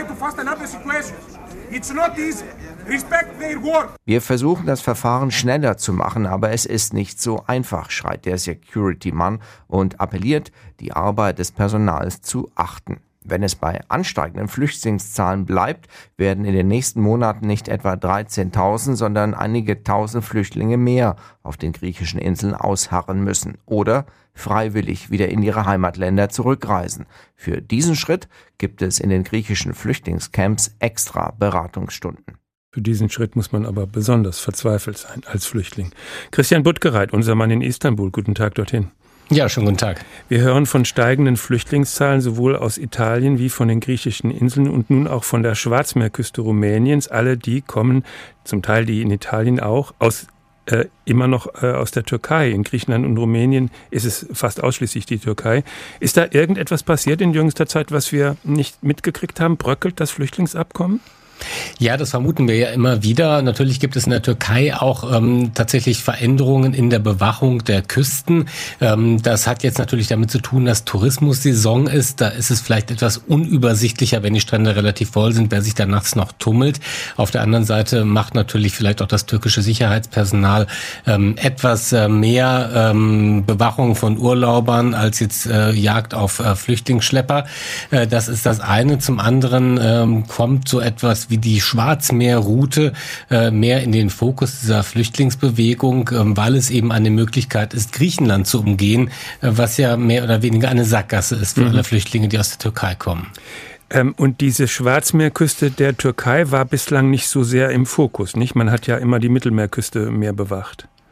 Wir versuchen, das Verfahren schneller zu machen, aber es ist nicht so einfach, schreit der Security-Mann und appelliert, die Arbeit des Personals zu achten. Wenn es bei ansteigenden Flüchtlingszahlen bleibt, werden in den nächsten Monaten nicht etwa dreizehntausend, sondern einige tausend Flüchtlinge mehr auf den griechischen Inseln ausharren müssen oder freiwillig wieder in ihre Heimatländer zurückreisen. Für diesen Schritt gibt es in den griechischen Flüchtlingscamps extra Beratungsstunden. Für diesen Schritt muss man aber besonders verzweifelt sein als Flüchtling. Christian Buttgereit, unser Mann in Istanbul. Guten Tag dorthin. Ja, schönen guten Tag. Wir hören von steigenden Flüchtlingszahlen sowohl aus Italien wie von den griechischen Inseln und nun auch von der Schwarzmeerküste Rumäniens. Alle die kommen, zum Teil die in Italien auch, aus äh, immer noch äh, aus der Türkei. In Griechenland und Rumänien ist es fast ausschließlich die Türkei. Ist da irgendetwas passiert in jüngster Zeit, was wir nicht mitgekriegt haben? Bröckelt das Flüchtlingsabkommen? Ja, das vermuten wir ja immer wieder. Natürlich gibt es in der Türkei auch ähm, tatsächlich Veränderungen in der Bewachung der Küsten. Ähm, das hat jetzt natürlich damit zu tun, dass Tourismussaison ist. Da ist es vielleicht etwas unübersichtlicher, wenn die Strände relativ voll sind, wer sich da nachts noch tummelt. Auf der anderen Seite macht natürlich vielleicht auch das türkische Sicherheitspersonal ähm, etwas äh, mehr ähm, Bewachung von Urlaubern als jetzt äh, Jagd auf äh, Flüchtlingsschlepper. Äh, das ist das eine. Zum anderen ähm, kommt so etwas wie die Schwarzmeerroute äh, mehr in den Fokus dieser Flüchtlingsbewegung, äh, weil es eben eine Möglichkeit ist, Griechenland zu umgehen, äh, was ja mehr oder weniger eine Sackgasse ist für mhm. alle Flüchtlinge, die aus der Türkei kommen. Ähm, und diese Schwarzmeerküste der Türkei war bislang nicht so sehr im Fokus, nicht? Man hat ja immer die Mittelmeerküste mehr bewacht.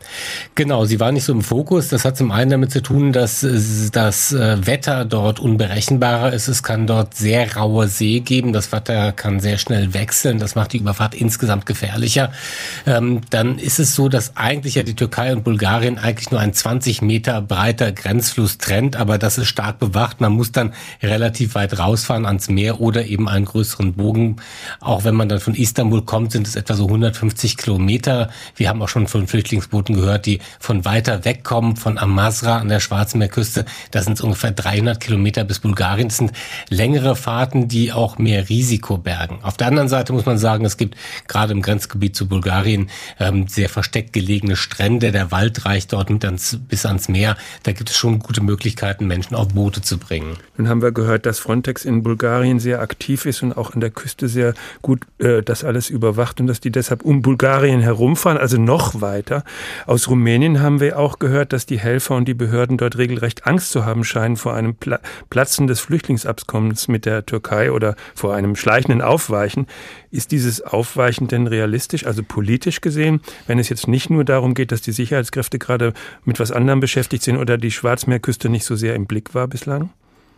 Genau, sie war nicht so im Fokus. Das hat zum einen damit zu tun, dass das Wetter dort unberechenbarer ist. Es kann dort sehr raue See geben. Das Wetter kann sehr schnell wechseln. Das macht die Überfahrt insgesamt gefährlicher. Ähm, dann ist es so, dass eigentlich ja die Türkei und Bulgarien eigentlich nur ein zwanzig Meter breiter Grenzfluss trennt. Aber das ist stark bewacht. Man muss dann relativ weit rausfahren ans Meer oder eben einen größeren Bogen. Auch wenn man dann von Istanbul kommt, sind es etwa so hundertfünfzig Kilometer. Wir haben auch schon von Flüchtlingsbooten gehört, die von weiter weg kommen, von Amasra an der Schwarzmeerküste. Das sind ungefähr dreihundert Kilometer bis Bulgarien. Das sind längere Fahrten, die auch mehr Risiko bergen. Auf der anderen Seite muss man sagen, es gibt gerade im Grenzgebiet zu Bulgarien ähm, sehr versteckt gelegene Strände. Der Wald reicht dort mit ans, bis ans Meer. Da gibt es schon gute Möglichkeiten, Menschen auf Boote zu bringen. Nun haben wir gehört, dass Frontex in Bulgarien sehr aktiv ist und auch an der Küste sehr gut äh, das alles überwacht und dass die deshalb um Bulgarien herumfahren, also noch weiter. Aus Rumänien haben wir auch gehört, dass die Helfer und die Behörden dort regelrecht Angst zu haben scheinen vor einem Pla- Platzen des Flüchtlingsabkommens mit der Türkei oder vor einem schleichenden Aufweichen. Ist dieses Aufweichen denn realistisch, also politisch gesehen, wenn es jetzt nicht nur darum geht, dass die Sicherheitskräfte gerade mit was anderem beschäftigt sind oder die Schwarzmeerküste nicht so sehr im Blick war bislang?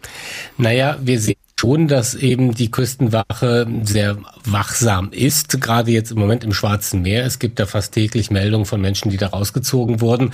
Naja, wir sehen schon, dass eben die Küstenwache sehr wachsam ist, gerade jetzt im Moment im Schwarzen Meer. Es gibt da fast täglich Meldungen von Menschen, die da rausgezogen wurden.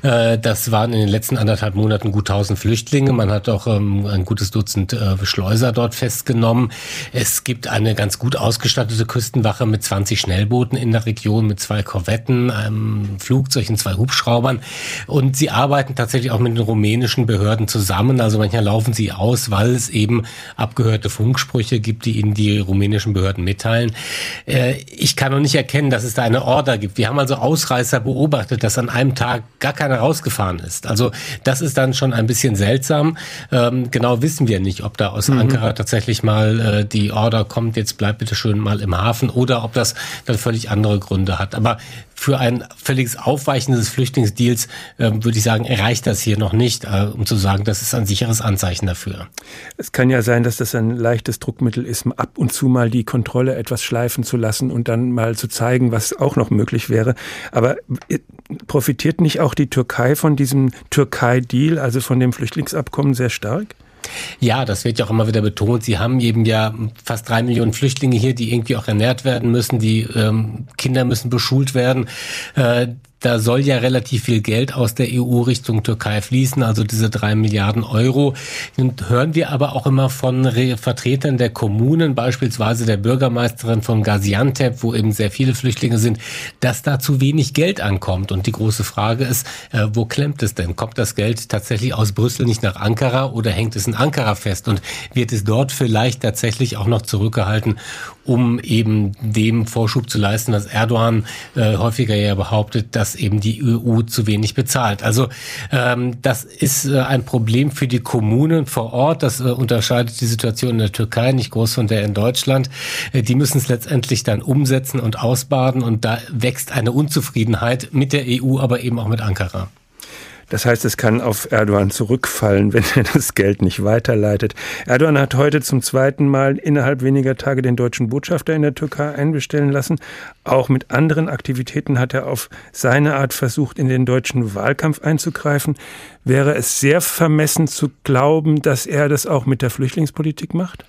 Das waren in den letzten anderthalb Monaten gut tausend Flüchtlinge. Man hat auch ein gutes Dutzend Schleuser dort festgenommen. Es gibt eine ganz gut ausgestattete Küstenwache mit zwanzig Schnellbooten in der Region, mit zwei Korvetten, einem Flugzeug und zwei Hubschraubern. Und sie arbeiten tatsächlich auch mit den rumänischen Behörden zusammen. Also manchmal laufen sie aus, weil es eben abgehörte Funksprüche gibt, die ihnen die rumänischen Behörden mitteilen. Äh, ich kann noch nicht erkennen, dass es da eine Order gibt. Wir haben also Ausreißer beobachtet, dass an einem Tag gar keiner rausgefahren ist. Also das ist dann schon ein bisschen seltsam. Ähm, genau wissen wir nicht, ob da aus mhm. Ankara tatsächlich mal äh, die Order kommt, jetzt bleibt bitte schön mal im Hafen, oder ob das dann völlig andere Gründe hat. Aber für ein völliges Aufweichen des Flüchtlingsdeals äh, würde ich sagen, reicht das hier noch nicht, äh, um zu sagen, das ist ein sicheres Anzeichen dafür. Es kann ja sein, dass das ein leichtes Druckmittel ist, ab und zu mal die Kontrolle etwas schleifen zu lassen und dann mal zu zeigen, was auch noch möglich wäre. Aber profitiert nicht auch die Türkei von diesem Türkei-Deal, also von dem Flüchtlingsabkommen, sehr stark? Ja, das wird ja auch immer wieder betont. Sie haben eben ja fast drei Millionen Flüchtlinge hier, die irgendwie auch ernährt werden müssen. Die ähm, Kinder müssen beschult werden. Äh, Da soll ja relativ viel Geld aus der E U Richtung Türkei fließen, also diese drei Milliarden Euro. Und hören wir aber auch immer von Re- Vertretern der Kommunen, beispielsweise der Bürgermeisterin von Gaziantep, wo eben sehr viele Flüchtlinge sind, dass da zu wenig Geld ankommt. Und die große Frage ist, äh, wo klemmt es denn? Kommt das Geld tatsächlich aus Brüssel nicht nach Ankara oder hängt es in Ankara fest? Und wird es dort vielleicht tatsächlich auch noch zurückgehalten, um eben dem Vorschub zu leisten, was Erdogan äh, häufiger ja behauptet, dass eben die E U zu wenig bezahlt. Also ähm, das ist äh, ein Problem für die Kommunen vor Ort. Das äh, unterscheidet die Situation in der Türkei nicht groß von der in Deutschland. Äh, die müssen es letztendlich dann umsetzen und ausbaden, und da wächst eine Unzufriedenheit mit der E U, aber eben auch mit Ankara. Das heißt, es kann auf Erdogan zurückfallen, wenn er das Geld nicht weiterleitet. Erdogan hat heute zum zweiten Mal innerhalb weniger Tage den deutschen Botschafter in der Türkei einbestellen lassen. Auch mit anderen Aktivitäten hat er auf seine Art versucht, in den deutschen Wahlkampf einzugreifen. Wäre es sehr vermessen zu glauben, dass er das auch mit der Flüchtlingspolitik macht?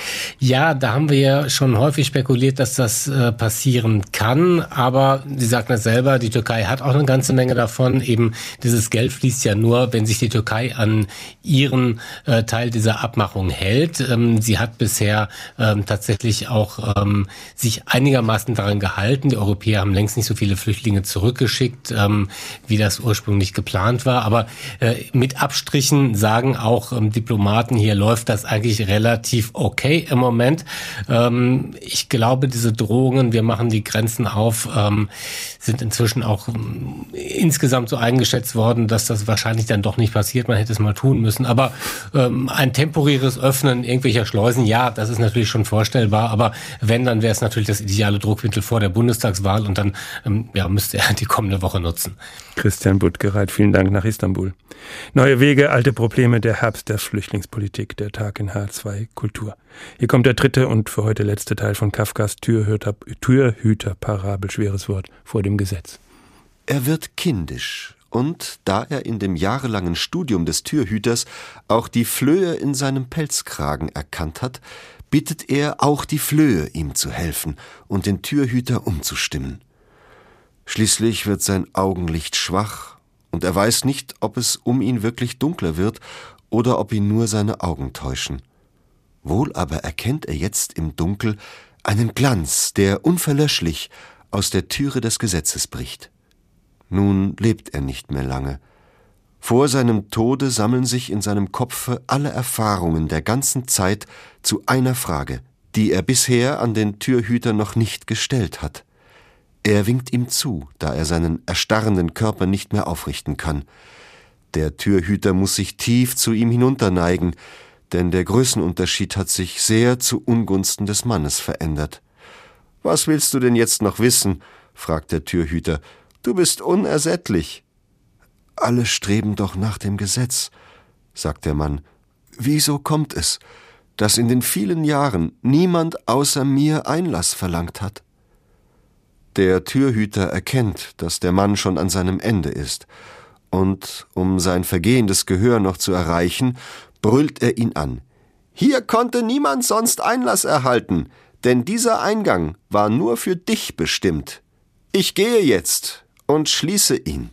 Ja, da haben wir ja schon häufig spekuliert, dass das äh, passieren kann. Aber Sie sagten es selber, die Türkei hat auch eine ganze Menge davon. Eben dieses Geld fließt ja nur, wenn sich die Türkei an ihren äh, Teil dieser Abmachung hält. Ähm, sie hat bisher ähm, tatsächlich auch ähm, sich einigermaßen daran gehalten. Die Europäer haben längst nicht so viele Flüchtlinge zurückgeschickt, ähm, wie das ursprünglich geplant war. Aber äh, mit Abstrichen sagen auch ähm, Diplomaten, hier läuft das eigentlich relativ okay. Okay im Moment. Ähm, ich glaube, diese Drohungen, wir machen die Grenzen auf, ähm, sind inzwischen auch ähm, insgesamt so eingeschätzt worden, dass das wahrscheinlich dann doch nicht passiert. Man hätte es mal tun müssen. Aber ähm, ein temporäres Öffnen irgendwelcher Schleusen, ja, das ist natürlich schon vorstellbar. Aber wenn, dann wäre es natürlich das ideale Druckmittel vor der Bundestagswahl, und dann ähm, ja, müsste er die kommende Woche nutzen. Christian Buttgereit, vielen Dank nach Istanbul. Neue Wege, alte Probleme, der Herbst der Flüchtlingspolitik, der Tag in H zwei Kultur. Hier kommt der dritte und für heute letzte Teil von Kafkas Türhüter, Türhüter-Parabel, schweres Wort, vor dem Gesetz. Er wird kindisch. Und da er in dem jahrelangen Studium des Türhüters auch die Flöhe in seinem Pelzkragen erkannt hat, bittet er, auch die Flöhe ihm zu helfen und den Türhüter umzustimmen. Schließlich wird sein Augenlicht schwach und er weiß nicht, ob es um ihn wirklich dunkler wird oder ob ihn nur seine Augen täuschen. Wohl aber erkennt er jetzt im Dunkel einen Glanz, der unverlöschlich aus der Türe des Gesetzes bricht. Nun lebt er nicht mehr lange. Vor seinem Tode sammeln sich in seinem Kopfe alle Erfahrungen der ganzen Zeit zu einer Frage, die er bisher an den Türhüter noch nicht gestellt hat. Er winkt ihm zu, da er seinen erstarrenden Körper nicht mehr aufrichten kann. Der Türhüter muss sich tief zu ihm hinunterneigen, denn der Größenunterschied hat sich sehr zu Ungunsten des Mannes verändert. »Was willst du denn jetzt noch wissen?« fragt der Türhüter. »Du bist unersättlich.« »Alle streben doch nach dem Gesetz«, sagt der Mann. »Wieso kommt es, dass in den vielen Jahren niemand außer mir Einlass verlangt hat?« Der Türhüter erkennt, dass der Mann schon an seinem Ende ist, und um sein vergehendes Gehör noch zu erreichen, brüllt er ihn an. »Hier konnte niemand sonst Einlass erhalten, denn dieser Eingang war nur für dich bestimmt. Ich gehe jetzt und schließe ihn.«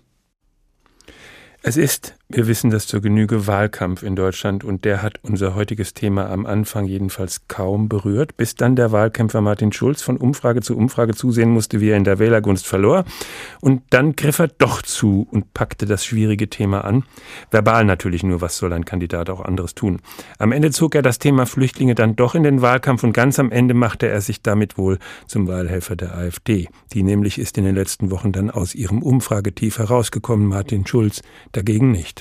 Es ist, wir wissen das zur Genüge, Wahlkampf in Deutschland und der hat unser heutiges Thema am Anfang jedenfalls kaum berührt, bis dann der Wahlkämpfer Martin Schulz von Umfrage zu Umfrage zusehen musste, wie er in der Wählergunst verlor. Und dann griff er doch zu und packte das schwierige Thema an. Verbal natürlich nur, was soll ein Kandidat auch anderes tun. Am Ende zog er das Thema Flüchtlinge dann doch in den Wahlkampf und ganz am Ende machte er sich damit wohl zum Wahlhelfer der AfD. Die nämlich ist in den letzten Wochen dann aus ihrem Umfragetief herausgekommen, Martin Schulz dagegen nicht.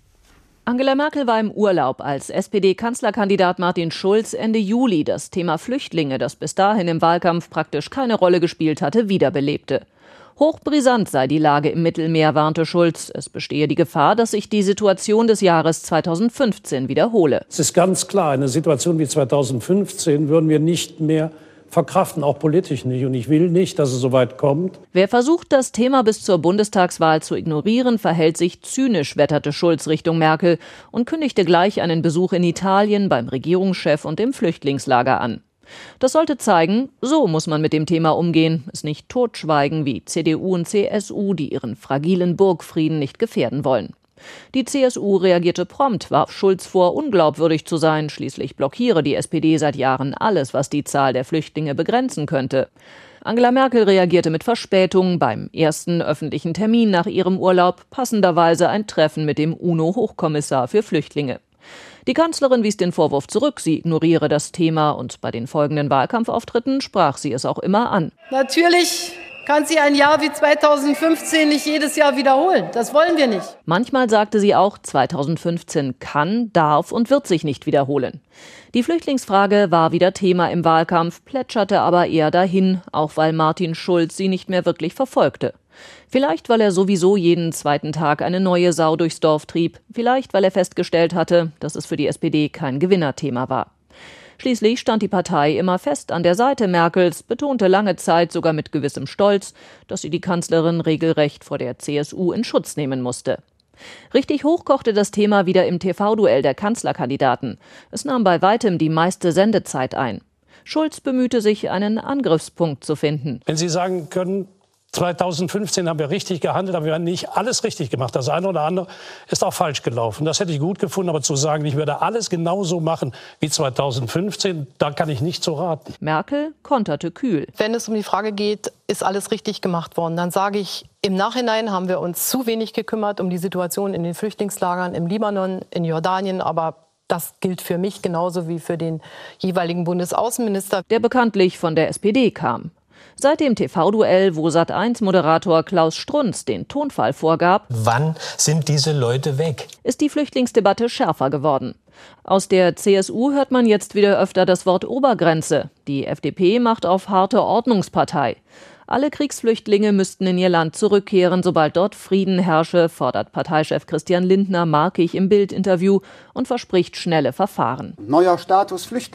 Angela Merkel war im Urlaub, als S P D-Kanzlerkandidat Martin Schulz Ende Juli das Thema Flüchtlinge, das bis dahin im Wahlkampf praktisch keine Rolle gespielt hatte, wiederbelebte. Hochbrisant sei die Lage im Mittelmeer, warnte Schulz. Es bestehe die Gefahr, dass sich die Situation des Jahres zweitausendfünfzehn wiederhole. Es ist ganz klar, eine Situation wie zweitausendfünfzehn würden wir nicht mehr verkraften, auch politisch nicht. Und ich will nicht, dass es so weit kommt. Wer versucht, das Thema bis zur Bundestagswahl zu ignorieren, verhält sich zynisch, wetterte Schulz Richtung Merkel und kündigte gleich einen Besuch in Italien beim Regierungschef und im Flüchtlingslager an. Das sollte zeigen, so muss man mit dem Thema umgehen, es nicht totschweigen wie C D U und C S U, die ihren fragilen Burgfrieden nicht gefährden wollen. Die C S U reagierte prompt, warf Schulz vor, unglaubwürdig zu sein. Schließlich blockiere die S P D seit Jahren alles, was die Zahl der Flüchtlinge begrenzen könnte. Angela Merkel reagierte mit Verspätung. Beim ersten öffentlichen Termin nach ihrem Urlaub passenderweise ein Treffen mit dem UNO-Hochkommissar für Flüchtlinge. Die Kanzlerin wies den Vorwurf zurück, sie ignoriere das Thema, und bei den folgenden Wahlkampfauftritten sprach sie es auch immer an. Natürlich kann sie ein Jahr wie zweitausendfünfzehn nicht jedes Jahr wiederholen. Das wollen wir nicht. Manchmal sagte sie auch, zweitausendfünfzehn kann, darf und wird sich nicht wiederholen. Die Flüchtlingsfrage war wieder Thema im Wahlkampf, plätscherte aber eher dahin, auch weil Martin Schulz sie nicht mehr wirklich verfolgte. Vielleicht, weil er sowieso jeden zweiten Tag eine neue Sau durchs Dorf trieb. Vielleicht, weil er festgestellt hatte, dass es für die S P D kein Gewinnerthema war. Schließlich stand die Partei immer fest an der Seite Merkels, betonte lange Zeit sogar mit gewissem Stolz, dass sie die Kanzlerin regelrecht vor der C S U in Schutz nehmen musste. Richtig hoch kochte das Thema wieder im T V-Duell der Kanzlerkandidaten. Es nahm bei weitem die meiste Sendezeit ein. Schulz bemühte sich, einen Angriffspunkt zu finden. Wenn Sie sagen können, zweitausendfünfzehn haben wir richtig gehandelt, aber wir haben nicht alles richtig gemacht. Das eine oder andere ist auch falsch gelaufen. Das hätte ich gut gefunden, aber zu sagen, ich werde alles genauso machen wie zweitausendfünfzehn, da kann ich nicht so raten. Merkel konterte kühl. Wenn es um die Frage geht, ist alles richtig gemacht worden, dann sage ich, im Nachhinein haben wir uns zu wenig gekümmert um die Situation in den Flüchtlingslagern im Libanon, in Jordanien, aber das gilt für mich genauso wie für den jeweiligen Bundesaußenminister, der bekanntlich von der S P D kam. Seit dem T V-Duell, wo Sat eins Moderator Klaus Strunz den Tonfall vorgab, wann sind diese Leute weg, ist die Flüchtlingsdebatte schärfer geworden. Aus der C S U hört man jetzt wieder öfter das Wort Obergrenze. Die F D P macht auf harte Ordnungspartei. Alle Kriegsflüchtlinge müssten in ihr Land zurückkehren, sobald dort Frieden herrsche, fordert Parteichef Christian Lindner markig im Bild-Interview und verspricht schnelle Verfahren. Neuer Status Flüchtling.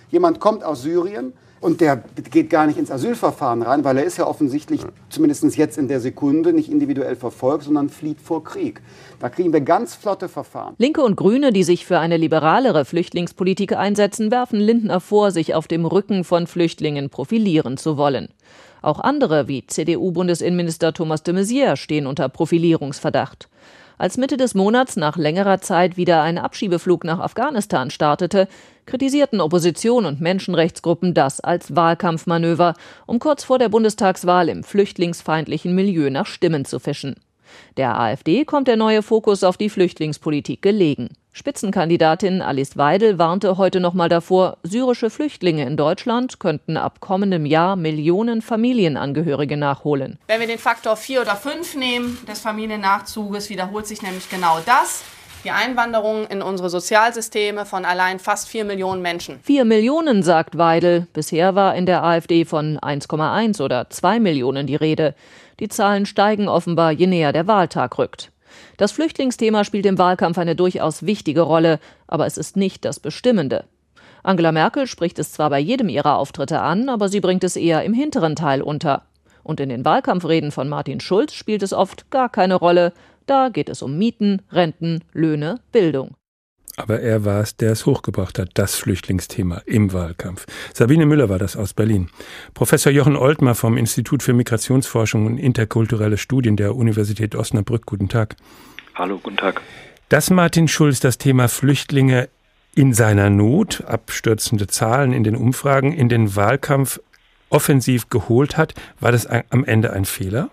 Jemand kommt aus Syrien und der geht gar nicht ins Asylverfahren rein, weil er ist ja offensichtlich, zumindest jetzt in der Sekunde, nicht individuell verfolgt, sondern flieht vor Krieg. Da kriegen wir ganz flotte Verfahren. Linke und Grüne, die sich für eine liberalere Flüchtlingspolitik einsetzen, werfen Lindner vor, sich auf dem Rücken von Flüchtlingen profilieren zu wollen. Auch andere, wie C D U-Bundesinnenminister Thomas de Maizière, stehen unter Profilierungsverdacht. Als Mitte des Monats nach längerer Zeit wieder ein Abschiebeflug nach Afghanistan startete, kritisierten Opposition und Menschenrechtsgruppen das als Wahlkampfmanöver, um kurz vor der Bundestagswahl im flüchtlingsfeindlichen Milieu nach Stimmen zu fischen. Der AfD kommt der neue Fokus auf die Flüchtlingspolitik gelegen. Spitzenkandidatin Alice Weidel warnte heute noch mal davor, syrische Flüchtlinge in Deutschland könnten ab kommendem Jahr Millionen Familienangehörige nachholen. Wenn wir den Faktor vier oder fünf nehmen des Familiennachzuges, wiederholt sich nämlich genau das. Die Einwanderung in unsere Sozialsysteme von allein fast vier Millionen Menschen. Vier Millionen, sagt Weidel. Bisher war in der AfD von eins Komma eins oder zwei Millionen die Rede. Die Zahlen steigen offenbar, je näher der Wahltag rückt. Das Flüchtlingsthema spielt im Wahlkampf eine durchaus wichtige Rolle, aber es ist nicht das Bestimmende. Angela Merkel spricht es zwar bei jedem ihrer Auftritte an, aber sie bringt es eher im hinteren Teil unter. Und in den Wahlkampfreden von Martin Schulz spielt es oft gar keine Rolle. Da geht es um Mieten, Renten, Löhne, Bildung. Aber er war es, der es hochgebracht hat, das Flüchtlingsthema im Wahlkampf. Sabine Müller war das aus Berlin. Professor Jochen Oltmar vom Institut für Migrationsforschung und interkulturelle Studien der Universität Osnabrück. Guten Tag. Hallo, guten Tag. Dass Martin Schulz das Thema Flüchtlinge in seiner Not, abstürzende Zahlen in den Umfragen, in den Wahlkampf offensiv geholt hat, war das am Ende ein Fehler?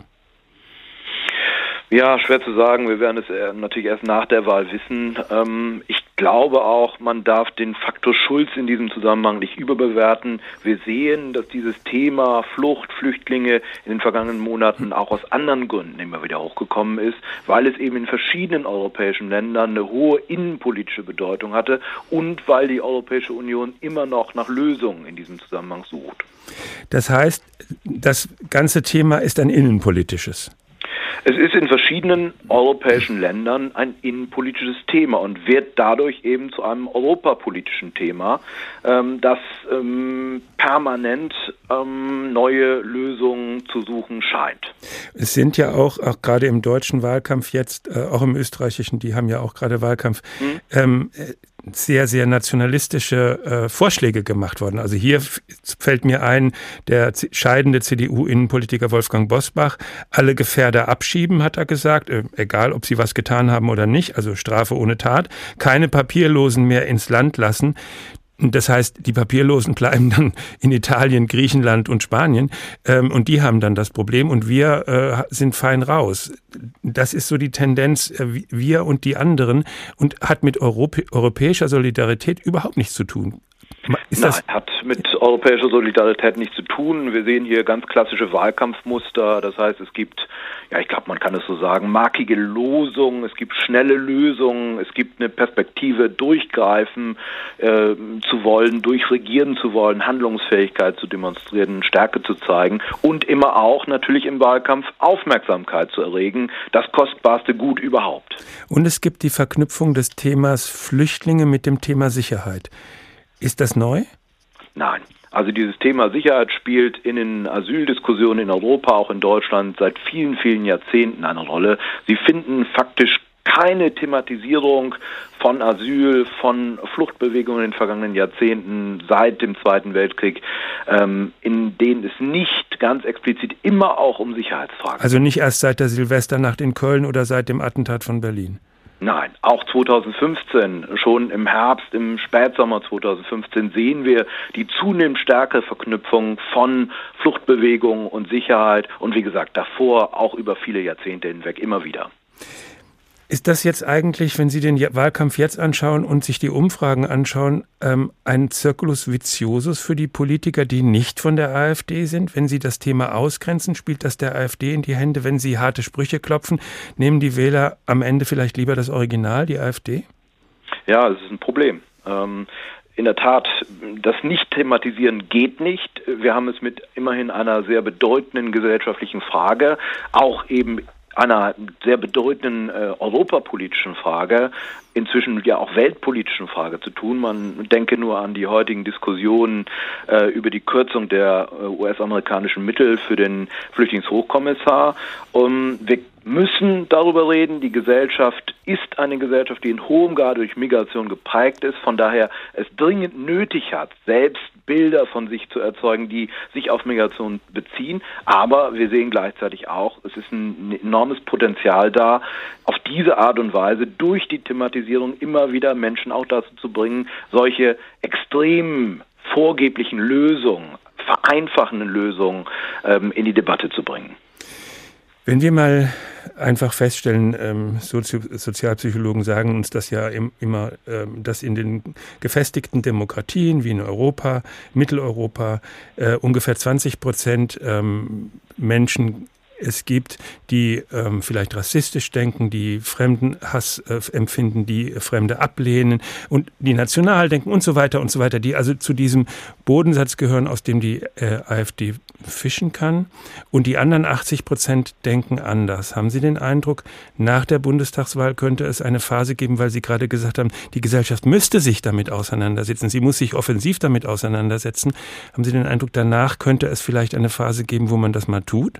Ja, schwer zu sagen. Wir werden es natürlich erst nach der Wahl wissen. Ich glaube auch, man darf den Faktor Schulz in diesem Zusammenhang nicht überbewerten. Wir sehen, dass dieses Thema Flucht, Flüchtlinge in den vergangenen Monaten auch aus anderen Gründen immer wieder hochgekommen ist, weil es eben in verschiedenen europäischen Ländern eine hohe innenpolitische Bedeutung hatte und weil die Europäische Union immer noch nach Lösungen in diesem Zusammenhang sucht. Das heißt, das ganze Thema ist ein innenpolitisches. Es ist in verschiedenen europäischen Ländern ein innenpolitisches Thema und wird dadurch eben zu einem europapolitischen Thema, ähm, das ähm, permanent ähm, neue Lösungen zu suchen scheint. Es sind ja auch, auch gerade im deutschen Wahlkampf jetzt, äh, auch im österreichischen, die haben ja auch gerade Wahlkampf, hm. ähm, sehr, sehr nationalistische äh, Vorschläge gemacht worden. Also hier f- fällt mir ein, der z- scheidende C D U-Innenpolitiker Wolfgang Bosbach, alle Gefährder abschieben, hat er gesagt, äh, egal ob sie was getan haben oder nicht, also Strafe ohne Tat, keine Papierlosen mehr ins Land lassen. Das heißt, die Papierlosen bleiben dann in Italien, Griechenland und Spanien ähm, und die haben dann das Problem und wir äh, sind fein raus. Das ist so die Tendenz, äh, wir und die anderen und hat mit Europä- europäischer Solidarität überhaupt nichts zu tun. Ist Nein, das hat mit europäischer Solidarität nichts zu tun. Wir sehen hier ganz klassische Wahlkampfmuster. Das heißt, es gibt, ja, ich glaube, man kann es so sagen, markige Losungen, es gibt schnelle Lösungen, es gibt eine Perspektive, durchgreifen äh, zu wollen, durchregieren zu wollen, Handlungsfähigkeit zu demonstrieren, Stärke zu zeigen und immer auch natürlich im Wahlkampf Aufmerksamkeit zu erregen. Das kostbarste Gut überhaupt. Und es gibt die Verknüpfung des Themas Flüchtlinge mit dem Thema Sicherheit. Ist das neu? Nein. Also dieses Thema Sicherheit spielt in den Asyldiskussionen in Europa, auch in Deutschland, seit vielen, vielen Jahrzehnten eine Rolle. Sie finden faktisch keine Thematisierung von Asyl, von Fluchtbewegungen in den vergangenen Jahrzehnten seit dem Zweiten Weltkrieg, ähm, in denen es nicht ganz explizit immer auch um Sicherheitsfragen geht. Also nicht erst seit der Silvesternacht in Köln oder seit dem Attentat von Berlin? Nein, auch zweitausendfünfzehn, schon im Herbst, im Spätsommer zweitausendfünfzehn sehen wir die zunehmend stärkere Verknüpfung von Fluchtbewegungen und Sicherheit und wie gesagt davor auch über viele Jahrzehnte hinweg immer wieder. Ist das jetzt eigentlich, wenn Sie den Wahlkampf jetzt anschauen und sich die Umfragen anschauen, ähm, ein Circulus viciosus für die Politiker, die nicht von der AfD sind? Wenn Sie das Thema ausgrenzen, spielt das der AfD in die Hände? Wenn Sie harte Sprüche klopfen, nehmen die Wähler am Ende vielleicht lieber das Original, die AfD? Ja, das ist ein Problem. Ähm In der Tat, das Nicht-Thematisieren geht nicht. Wir haben es mit immerhin einer sehr bedeutenden gesellschaftlichen Frage, auch eben einer sehr bedeutenden äh, europapolitischen Frage, inzwischen ja auch weltpolitischen Frage zu tun. Man denke nur an die heutigen Diskussionen äh, über die Kürzung der äh, U S-amerikanischen Mittel für den Flüchtlingshochkommissar. Um, wir müssen darüber reden. Die Gesellschaft ist eine Gesellschaft, die in hohem Grad durch Migration geprägt ist. Von daher es dringend nötig hat, selbst Bilder von sich zu erzeugen, die sich auf Migration beziehen. Aber wir sehen gleichzeitig auch, es ist ein enormes Potenzial da, auf diese Art und Weise durch die Thematisierung immer wieder Menschen auch dazu zu bringen, solche extremen vorgeblichen Lösungen, vereinfachenden Lösungen ähm, in die Debatte zu bringen. Wenn wir mal einfach feststellen, ähm, Sozi- Sozialpsychologen sagen uns das ja im, immer, ähm, dass in den gefestigten Demokratien wie in Europa, Mitteleuropa, äh, ungefähr zwanzig Prozent ähm, Menschen es gibt, die ähm, vielleicht rassistisch denken, die Fremdenhass äh, empfinden, die Fremde ablehnen und die national denken und so weiter und so weiter, die also zu diesem Bodensatz gehören, aus dem die äh, AfD fischen kann. Und die anderen achtzig Prozent denken anders. Haben Sie den Eindruck, nach der Bundestagswahl könnte es eine Phase geben, weil Sie gerade gesagt haben, die Gesellschaft müsste sich damit auseinandersetzen, sie muss sich offensiv damit auseinandersetzen. Haben Sie den Eindruck, danach könnte es vielleicht eine Phase geben, wo man das mal tut?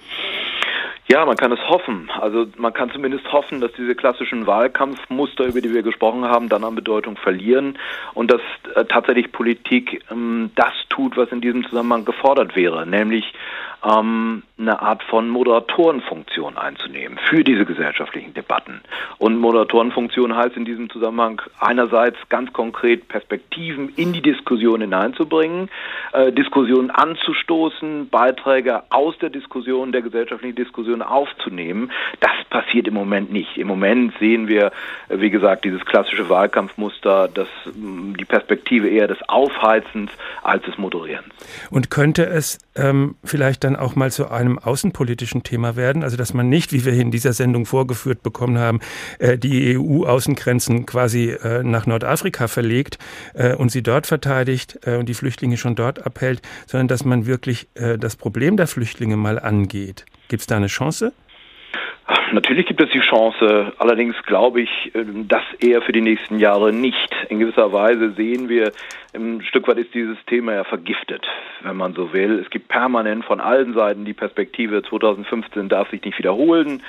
Ja, man kann es hoffen. Also man kann zumindest hoffen, dass diese klassischen Wahlkampfmuster, über die wir gesprochen haben, dann an Bedeutung verlieren und dass äh, tatsächlich Politik ähm, das tut, was in diesem Zusammenhang gefordert wäre, nämlich ähm, eine Art von Moderatorenfunktion einzunehmen für diese gesellschaftlichen Debatten. Und Moderatorenfunktion heißt in diesem Zusammenhang einerseits ganz konkret Perspektiven in die Diskussion hineinzubringen, äh, Diskussionen anzustoßen, Beiträge aus der Diskussion, der gesellschaftlichen Diskussion aufzunehmen. Das passiert im Moment nicht. Im Moment sehen wir, äh, wie gesagt, dieses klassische Wahlkampfmuster, das, mh, die Perspektive eher des Aufheizens als des Moderierens. Und könnte es ähm, vielleicht dann auch mal zu einem außenpolitischen Thema werden, also dass man nicht, wie wir hier in dieser Sendung vorgeführt bekommen haben, äh, die E U-Außengrenzen quasi äh, nach Nordafrika verlegt äh, und sie dort verteidigt äh, und die Flüchtlinge schon dort abhält, sondern dass man wirklich äh, das Problem der Flüchtlinge mal angeht. Gibt es da eine Chance? Natürlich gibt es die Chance, allerdings glaube ich, das eher für die nächsten Jahre nicht. In gewisser Weise sehen wir, ein Stück weit ist dieses Thema ja vergiftet, wenn man so will. Es gibt permanent von allen Seiten die Perspektive, zwanzig fünfzehn darf sich nicht wiederholen.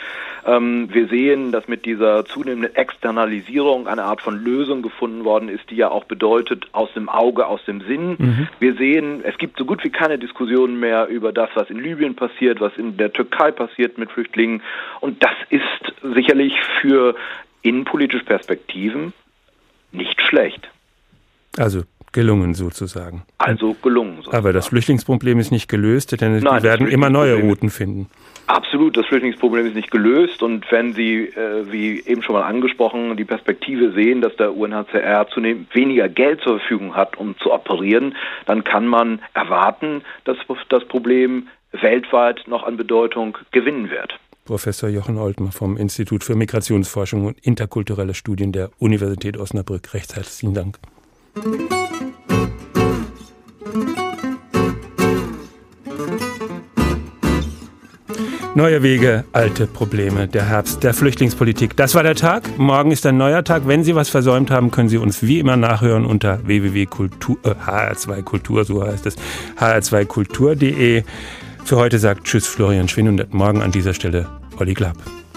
Wir sehen, dass mit dieser zunehmenden Externalisierung eine Art von Lösung gefunden worden ist, die ja auch bedeutet, aus dem Auge, aus dem Sinn. Mhm. Wir sehen, es gibt so gut wie keine Diskussionen mehr über das, was in Libyen passiert, was in der Türkei passiert mit Flüchtlingen. Und das ist sicherlich für innenpolitische Perspektiven nicht schlecht. Also gelungen sozusagen. Also gelungen sozusagen. Aber das Flüchtlingsproblem ist nicht gelöst, denn Nein, wir werden immer neue Routen finden. Absolut, das Flüchtlingsproblem ist nicht gelöst und wenn Sie, äh, wie eben schon mal angesprochen, die Perspektive sehen, dass der U N H C R zunehmend weniger Geld zur Verfügung hat, um zu operieren, dann kann man erwarten, dass das Problem weltweit noch an Bedeutung gewinnen wird. Professor Jochen Oltmer vom Institut für Migrationsforschung und interkulturelle Studien der Universität Osnabrück. Recht herzlichen Dank. Neue Wege, alte Probleme, der Herbst der Flüchtlingspolitik. Das war der Tag. Morgen ist ein neuer Tag. Wenn Sie was versäumt haben, können Sie uns wie immer nachhören unter w w w punkt h r zwei kultur, so heißt es, h r zwei kultur punkt d e. Für heute sagt Tschüss Florian Schwinn und morgen an dieser Stelle Olli Glapp.